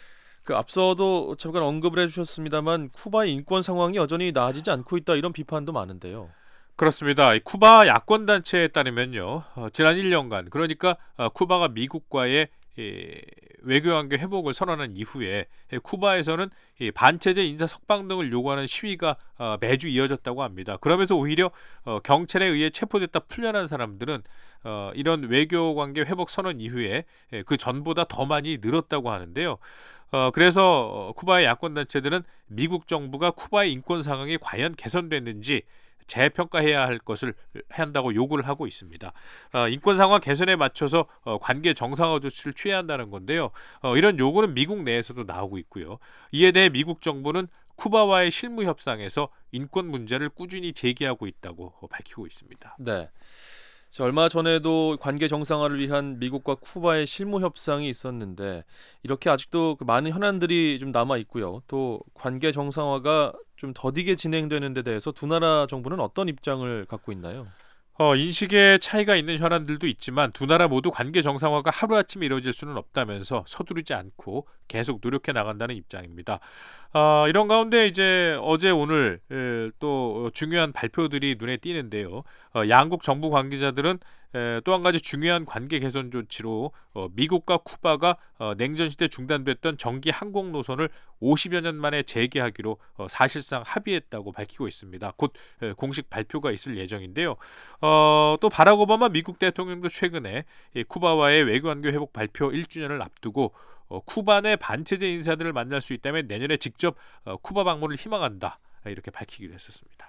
그 앞서도 잠깐 언급을 해주셨습니다만 쿠바의 인권 상황이 여전히 나아지지 않고 있다 이런 비판도 많은데요. 그렇습니다. 쿠바 야권 단체에 따르면요, 어, 지난 일 년간 그러니까 어, 쿠바가 미국과의 예, 외교관계 회복을 선언한 이후에 쿠바에서는 이 반체제 인사 석방 등을 요구하는 시위가 어, 매주 이어졌다고 합니다. 그러면서 오히려 어, 경찰에 의해 체포됐다 풀려난 사람들은 어, 이런 외교관계 회복 선언 이후에 예, 그 전보다 더 많이 늘었다고 하는데요. 어, 그래서 쿠바의 야권단체들은 미국 정부가 쿠바의 인권 상황이 과연 개선됐는지 재평가해야 할 것을 한다고 요구를 하고 있습니다. 어, 인권 상황 개선에 맞춰서 어, 관계 정상화 조치를 취해야 한다는 건데요. 어, 이런 요구는 미국 내에서도 나오고 있고요. 이에 대해 미국 정부는 쿠바와의 실무 협상에서 인권 문제를 꾸준히 제기하고 있다고 밝히고 있습니다. 네. 얼마 전에도 관계 정상화를 위한 미국과 쿠바의 실무 협상이 있었는데 이렇게 아직도 많은 현안들이 좀 남아 있고요. 또 관계 정상화가 좀 더디게 진행되는 데 대해서 두 나라 정부는 어떤 입장을 갖고 있나요? 어, 인식의 차이가 있는 현안들도 있지만 두 나라 모두 관계 정상화가 하루아침에 이루어질 수는 없다면서 서두르지 않고 계속 노력해 나간다는 입장입니다. 어, 이런 가운데 이제 어제 오늘 에, 또 중요한 발표들이 눈에 띄는데요. 어, 양국 정부 관계자들은 또 한 가지 중요한 관계 개선 조치로 어, 미국과 쿠바가 어, 냉전시대 중단됐던 정기 항공 노선을 오십여 년 만에 재개하기로 어, 사실상 합의했다고 밝히고 있습니다. 곧 에, 공식 발표가 있을 예정인데요. 어, 또 바락 오바마 미국 대통령도 최근에 이 쿠바와의 외교관계 회복 발표 일 주년을 앞두고 어, 쿠바 내 반체제 인사들을 만날 수 있다면 내년에 직접 어, 쿠바 방문을 희망한다 이렇게 밝히기로 했었습니다.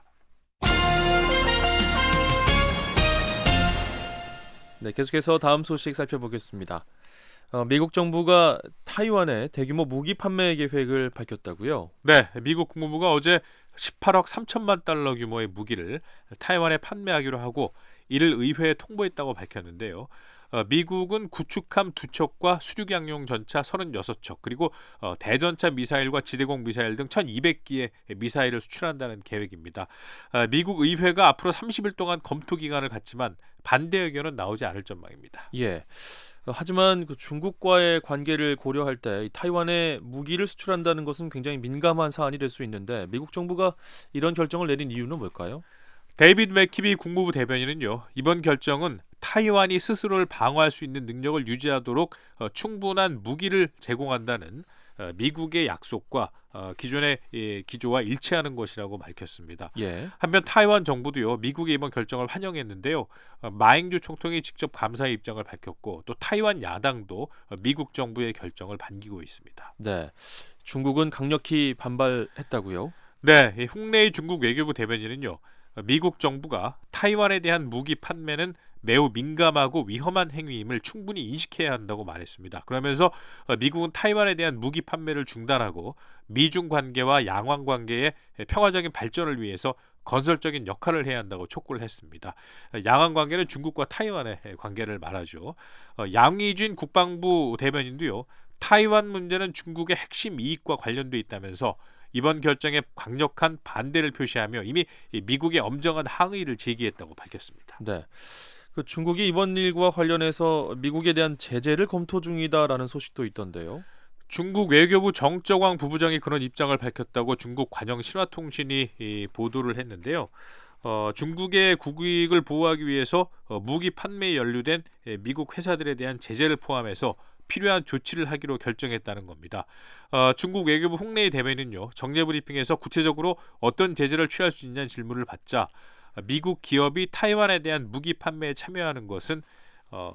네, 계속해서 다음 소식 살펴보겠습니다. 어, 미국 정부가 타이완에 대규모 무기 판매 계획을 밝혔다고요? 네, 미국 국무부가 어제 십팔억 삼천만 달러 규모의 무기를 타이완에 판매하기로 하고 이를 의회에 통보했다고 밝혔는데요. 어, 미국은 구축함 두 척과 수륙양용 전차 서른여섯 척 그리고 어, 대전차 미사일과 지대공 미사일 등 천이백 기의 미사일을 수출한다는 계획입니다. 어, 미국 의회가 앞으로 삼십 일 동안 검토 기간을 갖지만 반대 의견은 나오지 않을 전망입니다. 예. 어, 하지만 그 중국과의 관계를 고려할 때 타이완에 무기를 수출한다는 것은 굉장히 민감한 사안이 될 수 있는데 미국 정부가 이런 결정을 내린 이유는 뭘까요? 데이비드 맥키비 국무부 대변인은요. 이번 결정은 타이완이 스스로를 방어할 수 있는 능력을 유지하도록 어, 충분한 무기를 제공한다는 어, 미국의 약속과 어, 기존의 예, 기조와 일치하는 것이라고 밝혔습니다. 예. 한편 타이완 정부도요. 미국의 이번 결정을 환영했는데요. 어, 마잉주 총통이 직접 감사의 입장을 밝혔고 또 타이완 야당도 어, 미국 정부의 결정을 반기고 있습니다. 네, 중국은 강력히 반발했다고요? 네, 이 홍레이 중국 외교부 대변인은요. 미국 정부가 타이완에 대한 무기 판매는 매우 민감하고 위험한 행위임을 충분히 인식해야 한다고 말했습니다. 그러면서 미국은 타이완에 대한 무기 판매를 중단하고 미중 관계와 양황 관계의 평화적인 발전을 위해서 건설적인 역할을 해야 한다고 촉구를 했습니다. 양황 관계는 중국과 타이완의 관계를 말하죠. 양의준 국방부 대변인도요. 타이완 문제는 중국의 핵심 이익과 관련돼 있다면서 이번 결정에 강력한 반대를 표시하며 이미 미국의 엄정한 항의를 제기했다고 밝혔습니다. 네, 그 중국이 이번 일과 관련해서 미국에 대한 제재를 검토 중이다라는 소식도 있던데요. 중국 외교부 정쩌광 부부장이 그런 입장을 밝혔다고 중국 관영 신화통신이 이, 보도를 했는데요. 어, 중국의 국익을 보호하기 위해서 어, 무기 판매에 연루된 예, 미국 회사들에 대한 제재를 포함해서 필요한 조치를 하기로 결정했다는 겁니다. 어, 중국 외교부 홍레이 대변인은요. 정례 브리핑에서 구체적으로 어떤 제재를 취할 수 있냐는 질문을 받자 미국 기업이 타이완에 대한 무기 판매에 참여하는 것은 어,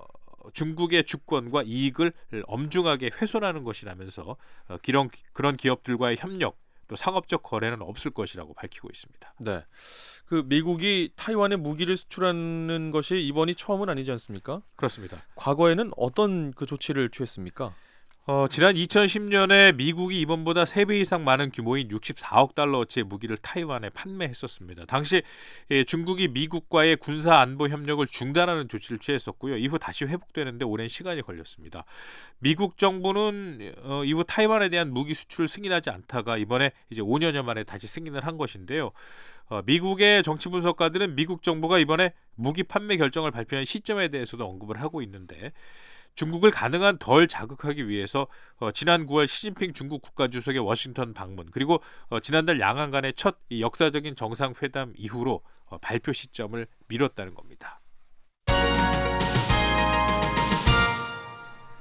중국의 주권과 이익을 엄중하게 훼손하는 것이라면서 어, 그런, 그런 기업들과의 협력 또 상업적 거래는 없을 것이라고 밝히고 있습니다. 네, 그 미국이 타이완에 무기를 수출하는 것이 이번이 처음은 아니지 않습니까? 그렇습니다. 과거에는 어떤 그 조치를 취했습니까? 어, 지난 이천십 년에 미국이 이번보다 세 배 이상 많은 규모인 육십사억 달러어치의 무기를 타이완에 판매했었습니다. 당시 예, 중국이 미국과의 군사 안보 협력을 중단하는 조치를 취했었고요. 이후 다시 회복되는데 오랜 시간이 걸렸습니다. 미국 정부는 어, 이후 타이완에 대한 무기 수출을 승인하지 않다가 이번에 이제 오 년여 만에 다시 승인을 한 것인데요. 어, 미국의 정치 분석가들은 미국 정부가 이번에 무기 판매 결정을 발표한 시점에 대해서도 언급을 하고 있는데 중국을 가능한 덜 자극하기 위해서 어, 지난 구월 시진핑 중국 국가주석의 워싱턴 방문 그리고 어, 지난달 양안 간의 첫 이 역사적인 정상회담 이후로 어, 발표 시점을 미뤘다는 겁니다.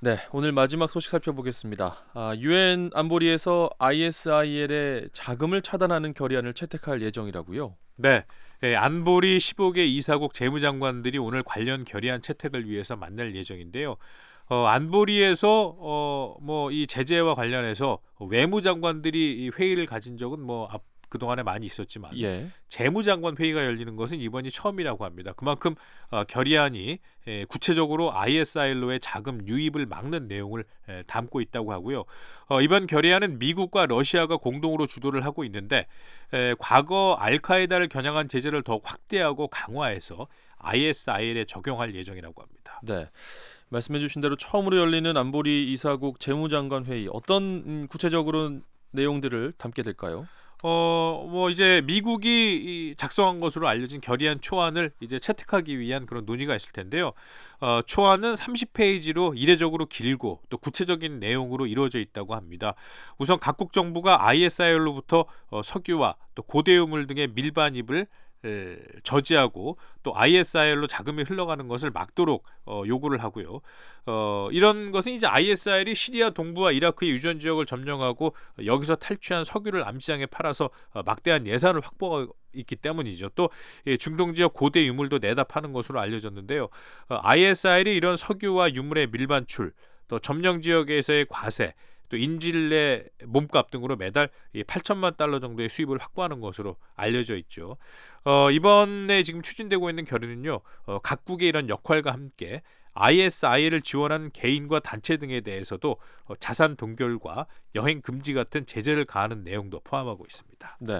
네, 오늘 마지막 소식 살펴보겠습니다. 아, 유엔 안보리에서 아이에스아이엘의 자금을 차단하는 결의안을 채택할 예정이라고요? 네, 예, 안보리 십오 개 이사국 재무장관들이 오늘 관련 결의안 채택을 위해서 만날 예정인데요. 어, 안보리에서 어, 뭐 이 제재와 관련해서 외무장관들이 이 회의를 가진 적은 뭐 앞, 그동안에 많이 있었지만 예. 재무장관 회의가 열리는 것은 이번이 처음이라고 합니다. 그만큼 어, 결의안이 에, 구체적으로 아이에스아이엘로의 자금 유입을 막는 내용을 에, 담고 있다고 하고요. 어, 이번 결의안은 미국과 러시아가 공동으로 주도를 하고 있는데 에, 과거 알카에다를 겨냥한 제재를 더 확대하고 강화해서 아이에스아이엘에 적용할 예정이라고 합니다. 네, 말씀해 주신 대로 처음으로 열리는 안보리 이사국 재무장관 회의, 어떤 음, 구체적으로 내용들을 담게 될까요? 어, 뭐 이제 미국이 작성한 것으로 알려진 결의안 초안을 이제 채택하기 위한 그런 논의가 있을 텐데요. 어, 초안은 삼십 페이지로 이례적으로 길고 또 구체적인 내용으로 이루어져 있다고 합니다. 우선 각국 정부가 아이에스아이엘로부터 어, 석유와 또 고대유물 등의 밀반입을 에, 저지하고 또 아이에스아이엘로 자금이 흘러가는 것을 막도록 어, 요구를 하고요. 어, 이런 것은 이제 아이에스아이엘이 시리아 동부와 이라크의 유전 지역을 점령하고 여기서 탈취한 석유를 암시장에 팔아서 어, 막대한 예산을 확보하고 있기 때문이죠. 또 예, 중동 지역 고대 유물도 내다 파는 것으로 알려졌는데요. 어, 아이에스아이엘이 이런 석유와 유물의 밀반출, 또 점령 지역에서의 과세, 또 인질 내 몸값 등으로 매달 팔천만 달러 정도의 수입을 확보하는 것으로 알려져 있죠. 어, 이번에 지금 추진되고 있는 결의는요, 어, 각국의 이런 역할과 함께 아이에스아이엘을 지원하는 개인과 단체 등에 대해서도 어, 자산 동결과 여행 금지 같은 제재를 가하는 내용도 포함하고 있습니다. 네.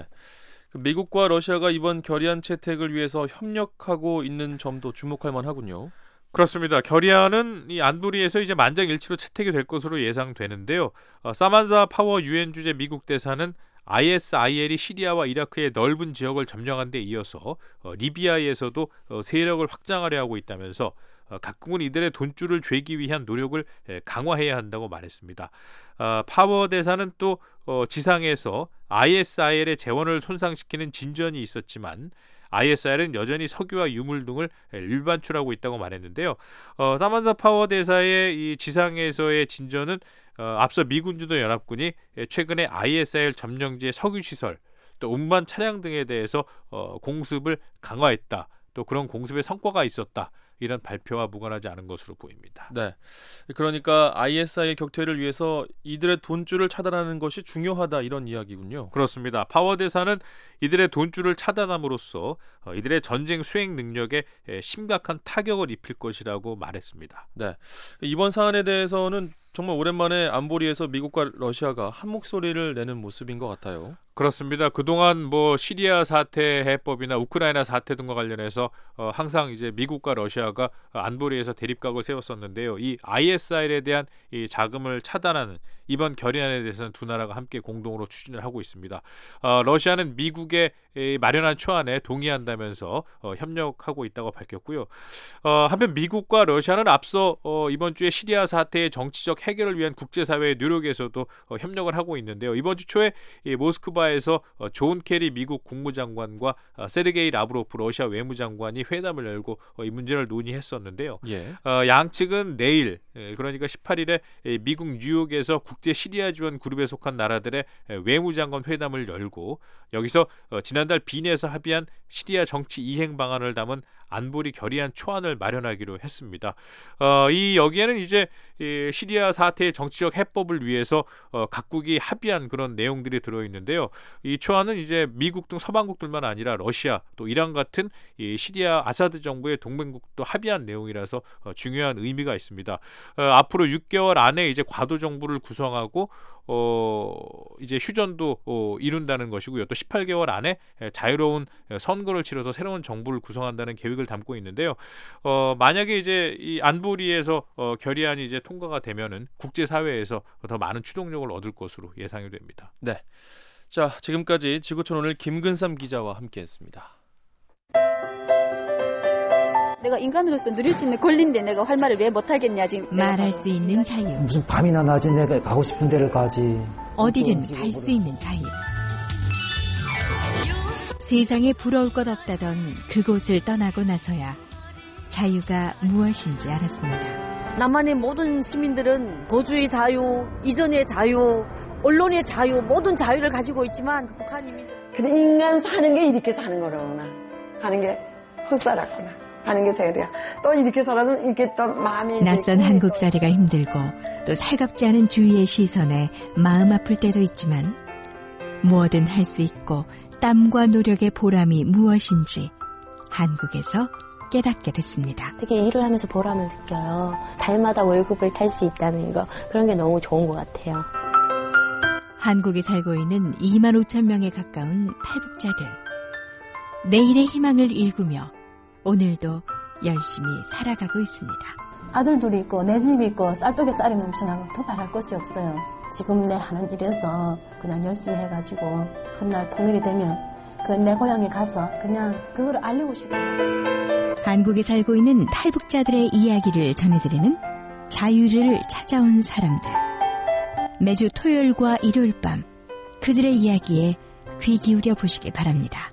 미국과 러시아가 이번 결의안 채택을 위해서 협력하고 있는 점도 주목할 만하군요. 그렇습니다. 결의안은 이 안보리에서 이제 만장일치로 채택이 될 것으로 예상되는데요. 어, 사만사 파워 유엔 주재 미국 대사는 아이에스아이엘이 시리아와 이라크의 넓은 지역을 점령한 데 이어서 어, 리비아에서도 어, 세력을 확장하려 하고 있다면서 어, 각국은 이들의 돈줄을 죄기 위한 노력을 에, 강화해야 한다고 말했습니다. 어, 파워 대사는 또 어, 지상에서 아이에스아이엘의 재원을 손상시키는 진전이 있었지만 아이에스아이엘은 여전히 석유와 유물 등을 일반출하고 있다고 말했는데요. 어, 사만사 파워 대사의 이 지상에서의 진전은 어, 앞서 미군 주도 연합군이 최근에 아이에스아이엘 점령지의 석유 시설, 또 운반 차량 등에 대해서 어, 공습을 강화했다. 또 그런 공습의 성과가 있었다. 이런 발표와 무관하지 않은 것으로 보입니다. 네, 그러니까 아이에스아이엘 격퇴를 위해서 이들의 돈줄을 차단하는 것이 중요하다, 이런 이야기군요. 그렇습니다. 파워 대사는 이들의 돈줄을 차단함으로써 이들의 전쟁 수행 능력에 심각한 타격을 입힐 것이라고 말했습니다. 네, 이번 사안에 대해서는 정말 오랜만에 안보리에서 미국과 러시아가 한 목소리를 내는 모습인 것 같아요. 그렇습니다. 그동안 뭐 시리아 사태 해법이나 우크라이나 사태 등과 관련해서 어, 항상 이제 미국과 러시아가 안보리에서 대립각을 세웠었는데요. 이 아이에스아이엘에 대한 이 자금을 차단하는 이번 결의안에 대해서는 두 나라가 함께 공동으로 추진을 하고 있습니다. 어, 러시아는 미국의 마련한 초안에 동의한다면서 어, 협력하고 있다고 밝혔고요. 어, 한편 미국과 러시아는 앞서 어, 이번 주에 시리아 사태의 정치적 해결을 위한 국제사회의 노력에서도 어, 협력을 하고 있는데요. 이번 주 초에 이 모스크바에서 어, 존 케리 미국 국무장관과 어, 세르게이 라브로프 러시아 외무장관이 회담을 열고 어, 이 문제를 논의했었는데요. 예. 어, 양측은 내일, 예, 그러니까 십팔 일에 예, 미국 뉴욕에서 국제 시리아 지원 그룹에 속한 나라들의 예, 외무장관 회담을 열고 여기서 어, 지난달 빈에서 합의한 시리아 정치 이행 방안을 담은 안보리 결의안 초안을 마련하기로 했습니다. 어, 이 여기에는 이제 이 시리아 사태의 정치적 해법을 위해서 어, 각국이 합의한 그런 내용들이 들어있는데요. 이 초안은 이제 미국 등 서방국들만 아니라 러시아 또 이란 같은 이 시리아 아사드 정부의 동맹국도 합의한 내용이라서 어, 중요한 의미가 있습니다. 어, 앞으로 육 개월 안에 이제 과도 정부를 구성하고 어, 이제 휴전도 어, 이룬다는 것이고요. 또 십팔 개월 안에 자유로운 선거를 치러서 새로운 정부를 구성한다는 계획을 담고 있는데요. 어, 만약에 이제 이 안보리에서 어, 결의안이 이제 통과가 되면은 국제사회에서 더 많은 추동력을 얻을 것으로 예상이 됩니다. 네. 자, 지금까지 지구촌 오늘 김근삼 기자와 함께했습니다. 내가 인간으로서 누릴 수 있는 권리인데 내가 할 말을 왜 못하겠냐 지금. 말할 수 있는 자유. 무슨 밤이나 낮이 내가 가고 싶은 데를 가지. 어디든 갈 수 있는 자유. 세상에 부러울 것 없다던 그곳을 떠나고 나서야 자유가 무엇인지 알았습니다. 남한의 모든 시민들은 거주의 자유, 이전의 자유, 언론의 자유, 모든 자유를 가지고 있지만 북한 이민들. 근데 인간 사는 게 이렇게 사는 거라구나 하는 게 헛살았구나 하는 게 생각돼요. 또 이렇게 살아서 이렇게 또 마음이 낯선 한국살이가 힘들고 또 살갑지 않은 주위의 시선에 마음 아플 때도 있지만 뭐든 할 수 있고 땀과 노력의 보람이 무엇인지 한국에서 깨닫게 됐습니다. 특히 일을 하면서 보람을 느껴요. 달마다 월급을 탈 수 있다는 거, 그런 게 너무 좋은 것 같아요. 한국에 살고 있는 이만 오천 명에 가까운 탈북자들. 내일의 희망을 일구며 오늘도 열심히 살아가고 있습니다. 아들 둘이 있고 내 집이 있고 쌀떡에 쌀이 넘쳐나고 더 바랄 것이 없어요. 지금 내 하는 일에서 그냥 열심히 해가지고 훗날 통일이 되면 그 내 고향에 가서 그냥 그걸 알리고 싶어요. 한국에 살고 있는 탈북자들의 이야기를 전해드리는 자유를 찾아온 사람들. 매주 토요일과 일요일 밤 그들의 이야기에 귀 기울여 보시기 바랍니다.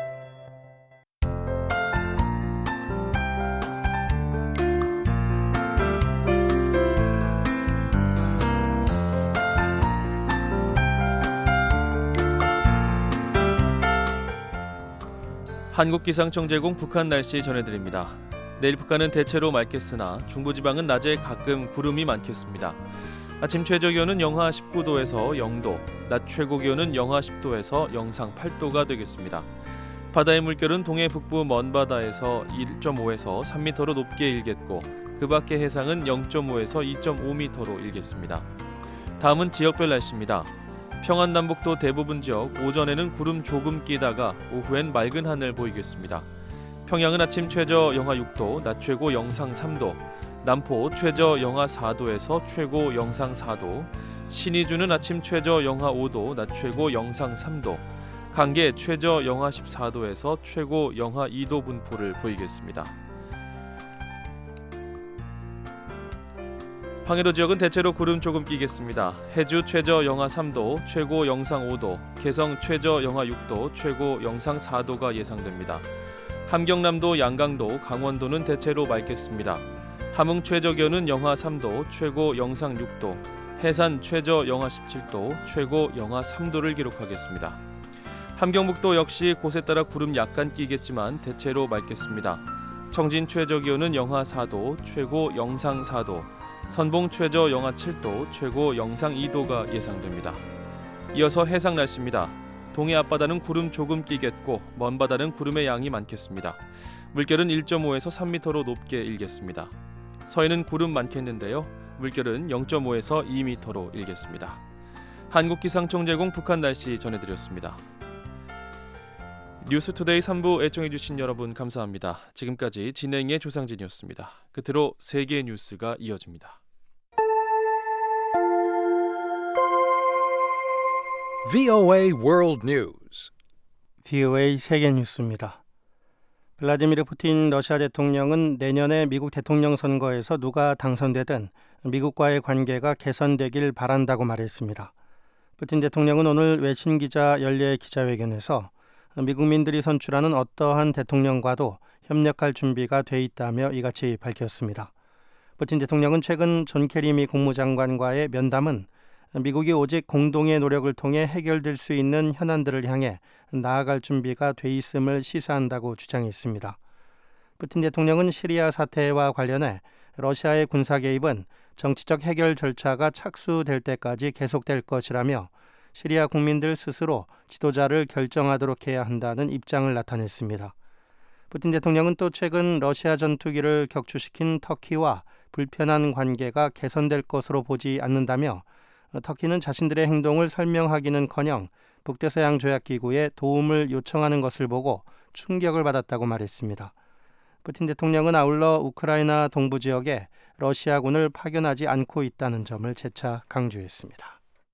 한국기상청 제공 북한 날씨 전해드립니다. 내일 북한은 대체로 맑겠으나 중부지방은 낮에 가끔 구름이 많겠습니다. 아침 최저기온은 영하 십구 도에서 영 도, 낮 최고기온은 영하 십 도에서 영상 팔 도가 되겠습니다. 바다의 물결은 동해 북부 먼바다에서 일 점 오에서 삼 미터로 높게 일겠고 그 밖의 해상은 영 점 오에서 이 점 오 미터로 일겠습니다. 다음은 지역별 날씨입니다. 평안 남북도 대부분 지역 오전에는 구름 조금 끼다가 오후엔 맑은 하늘 보이겠습니다. 평양은 아침 최저 영하 육 도, 낮 최고 영상 삼 도, 남포 최저 영하 사 도에서 최고 영상 사 도, 신의주는 아침 최저 영하 오 도, 낮 최고 영상 삼 도, 강계 최저 영하 십사 도에서 최고 영하 이 도 분포를 보이겠습니다. 황해도 지역은 대체로 구름 조금 끼겠습니다. 해주 최저 영하 삼 도, 최고 영상 오 도, 개성 최저 영하 육 도, 최고 영상 사 도가 예상됩니다. 함경남도, 양강도, 강원도는 대체로 맑겠습니다. 함흥 최저기온은 영하 삼 도, 최고 영상 육 도, 해산 최저 영하 십칠 도, 최고 영하 삼 도를 기록하겠습니다. 함경북도 역시 곳에 따라 구름 약간 끼겠지만 대체로 맑겠습니다. 청진 최저기온은 영하 사 도, 최고 영상 사 도, 선봉 최저 영하 칠 도, 최고 영상 이 도가 예상됩니다. 이어서 해상 날씨입니다. 동해 앞바다는 구름 조금 끼겠고 먼 바다는 구름의 양이 많겠습니다. 물결은 일 점 오에서 삼 미터로 높게 일겠습니다. 서해는 구름 많겠는데요. 물결은 영 점 오에서 이 미터로 일겠습니다. 한국기상청 제공 북한 날씨 전해드렸습니다. 뉴스투데이 삼 부 애청해주신 여러분 감사합니다. 지금까지 진행의 조상진이었습니다. 끝으로 세계 뉴스가 이어집니다. 브이오에이 World News. 브이오에이 세계 뉴스입니다. 블라디미르 푸틴 러시아 대통령은 내년에 미국 대통령 선거에서 누가 당선되든 미국과의 관계가 개선되길 바란다고 말했습니다. 푸틴 대통령은 오늘 외신 기자 연례 기자회견에서 미국민들이 선출하는 어떠한 대통령과도 협력할 준비가 돼 있다며 이같이 밝혔습니다. 푸틴 대통령은 최근 존 케리 미 국무장관과의 면담은 미국이 오직 공동의 노력을 통해 해결될 수 있는 현안들을 향해 나아갈 준비가 돼 있음을 시사한다고 주장했습니다. 푸틴 대통령은 시리아 사태와 관련해 러시아의 군사 개입은 정치적 해결 절차가 착수될 때까지 계속될 것이라며 시리아 국민들 스스로 지도자를 결정하도록 해야 한다는 입장을 나타냈습니다. 푸틴 대통령은 또 최근 러시아 전투기를 격추시킨 터키와 불편한 관계가 개선될 것으로 보지 않는다며 터키는 자신들의 행동을 설명하기는커녕 북대서양 조약기구에 도움을 요청하는 것을 보고 충격을 받았다고 말했습니다. 푸틴 대통령은 아울러 우크라이나 동부 지역에 러시아군을 파견하지 않고 있다는 점을 재차 강조했습니다.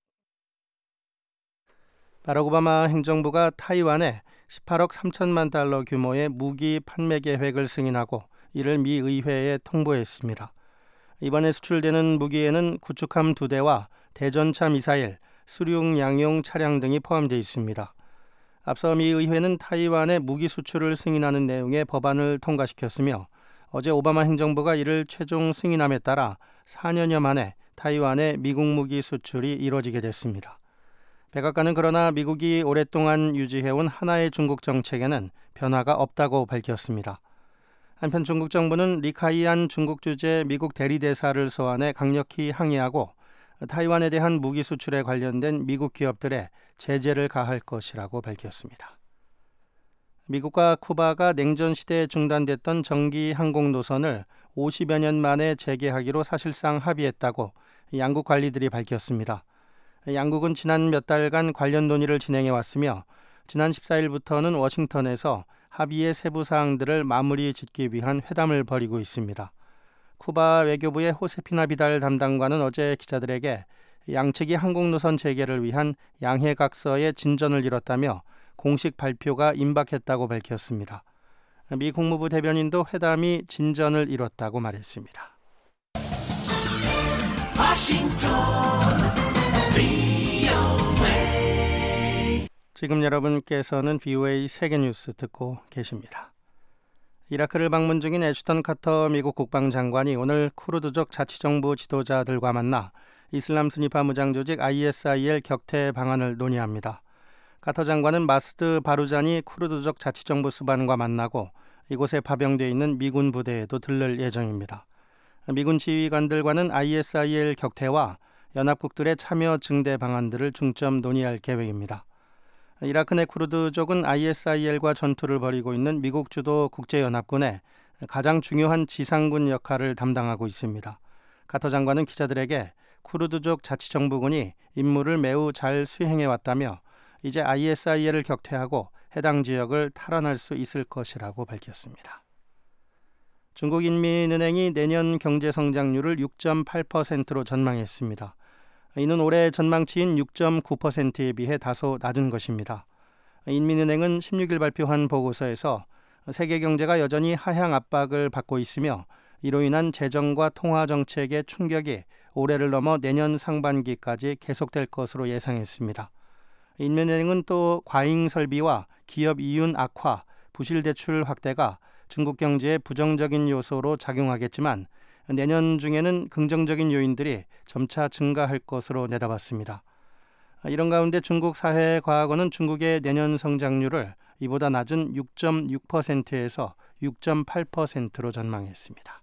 바락 오바마 행정부가 타이완에 십팔억 삼천만 달러 규모의 무기 판매 계획을 승인하고 이를 미 의회에 통보했습니다. 이번에 수출되는 무기에는 구축함 두 대와 대전차 미사일, 수륙 양용 차량 등이 포함되어 있습니다. 앞서 미 의회는 타이완의 무기 수출을 승인하는 내용의 법안을 통과시켰으며 어제 오바마 행정부가 이를 최종 승인함에 따라 사 년여 만에 타이완에 미국 무기 수출이 이뤄지게 됐습니다. 백악관은 그러나 미국이 오랫동안 유지해온 하나의 중국 정책에는 변화가 없다고 밝혔습니다. 한편 중국 정부는 리카이안 중국 주재 미국 대리대사를 소환해 강력히 항의하고 타이완에 대한 무기 수출에 관련된 미국 기업들에 제재를 가할 것이라고 밝혔습니다. 미국과 쿠바가 냉전 시대에 중단됐던 정기 항공 노선을 오십여 년 만에 재개하기로 사실상 합의했다고 양국 관리들이 밝혔습니다. 양국은 지난 몇 달간 관련 논의를 진행해 왔으며 지난 십사 일부터는 워싱턴에서 합의의 세부 사항들을 마무리 짓기 위한 회담을 벌이고 있습니다. 쿠바 외교부의 호세피나 비달 담당관은 어제 기자들에게 양측이 항공 노선 재개를 위한 양해각서에 진전을 이뤘다며 공식 발표가 임박했다고 밝혔습니다. 미 국무부 대변인도 회담이 진전을 이뤘다고 말했습니다. 워싱턴 브이오에이 지금 여러분께서는 브이오에이 세계뉴스 듣고 계십니다. 이라크를 방문 중인 애슈턴 카터 미국 국방장관이 오늘 쿠르드족 자치정부 지도자들과 만나 이슬람 순위파 무장조직 아이에스아이엘 격퇴 방안을 논의합니다. 카터 장관은 마스드 바루자니 쿠르드족 자치정부 수반과 만나고 이곳에 파병되어 있는 미군 부대에도 들를 예정입니다. 미군 지휘관들과는 아이에스아이엘 격퇴와 연합국들의 참여 증대 방안들을 중점 논의할 계획입니다. 이라크 내 쿠르드족은 아이에스아이엘과 전투를 벌이고 있는 미국 주도 국제연합군의 가장 중요한 지상군 역할을 담당하고 있습니다. 카터 장관은 기자들에게 쿠르드족 자치정부군이 임무를 매우 잘 수행해왔다며 이제 아이에스아이엘을 격퇴하고 해당 지역을 탈환할 수 있을 것이라고 밝혔습니다. 중국인민은행이 내년 경제성장률을 육 점 팔 퍼센트로 전망했습니다. 이는 올해 전망치인 육 점 구 퍼센트에 비해 다소 낮은 것입니다. 인민은행은 십육 일 발표한 보고서에서 세계 경제가 여전히 하향 압박을 받고 있으며 이로 인한 재정과 통화 정책의 충격이 올해를 넘어 내년 상반기까지 계속될 것으로 예상했습니다. 인민은행은 또 과잉 설비와 기업 이윤 악화, 부실 대출 확대가 중국 경제에 부정적인 요소로 작용하겠지만 내년 중에는 긍정적인 요인들이 점차 증가할 것으로 내다봤습니다. 이런 가운데 중국 사회과학원은 중국의 내년 성장률을 이보다 낮은 육 점 육 퍼센트에서 육 점 팔 퍼센트로 전망했습니다.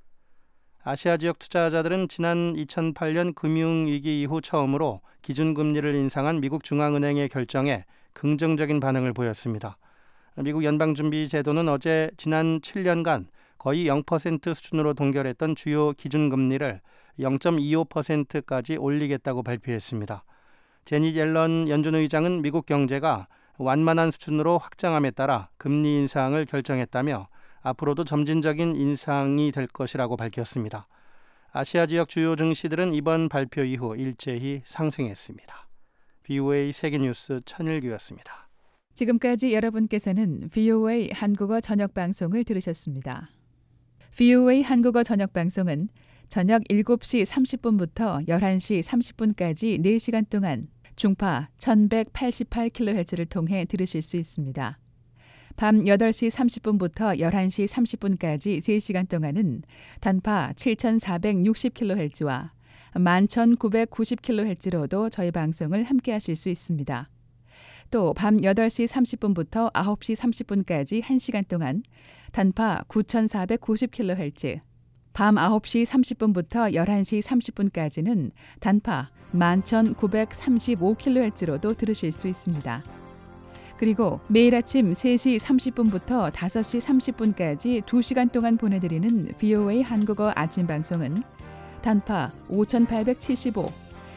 아시아 지역 투자자들은 지난 이천팔 년 금융위기 이후 처음으로 기준금리를 인상한 미국 중앙은행의 결정에 긍정적인 반응을 보였습니다. 미국 연방준비제도는 어제 지난 칠 년간 거의 영 퍼센트 수준으로 동결했던 주요 기준금리를 영 점 이오 퍼센트까지 올리겠다고 발표했습니다. 제닛 옐런 연준 의장은 미국 경제가 완만한 수준으로 확장함에 따라 금리 인상을 결정했다며 앞으로도 점진적인 인상이 될 것이라고 밝혔습니다. 아시아 지역 주요 증시들은 이번 발표 이후 일제히 상승했습니다. 브이오에이 세계뉴스 천일규였습니다. 지금까지 여러분께서는 브이오에이 한국어 저녁 방송을 들으셨습니다. 브이오에이 한국어 저녁 방송은 저녁 일곱 시 삼십 분부터 열한 시 삼십 분까지 네 시간 동안 중파 천백팔십팔 킬로헤르츠를 통해 들으실 수 있습니다. 밤 여덟 시 삼십 분부터 열한 시 삼십 분까지 세 시간 동안은 단파 칠천사백육십 킬로헤르츠와 만 천구백구십 킬로헤르츠로도 저희 방송을 함께 하실 수 있습니다. 또 밤 여덟 시 삼십 분부터 아홉 시 삼십 분까지 한 시간 동안 단파 구천사백구십 킬로헤르츠, 밤 아홉 시 삼십 분부터 열한 시 삼십 분까지는 단파 만 천구백삼십오 킬로헤르츠로도 들으실 수 있습니다. 그리고 매일 아침 세 시 삼십 분부터 다섯 시 삼십 분까지 두 시간 동안 보내드리는 브이오에이 한국어 아침 방송은 단파 오천팔백칠십오,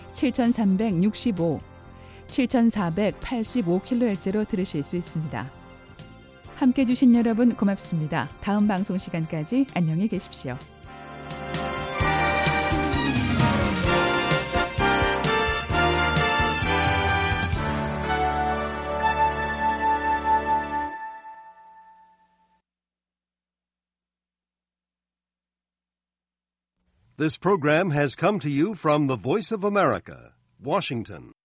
칠천삼백육십오, 칠천사백팔십오 킬로헤르츠로 들으실 수 있습니다. 함께해 주신 여러분 고맙습니다. 다음 방송 시간까지 안녕히 계십시오. This program has come to you from the Voice of America, Washington.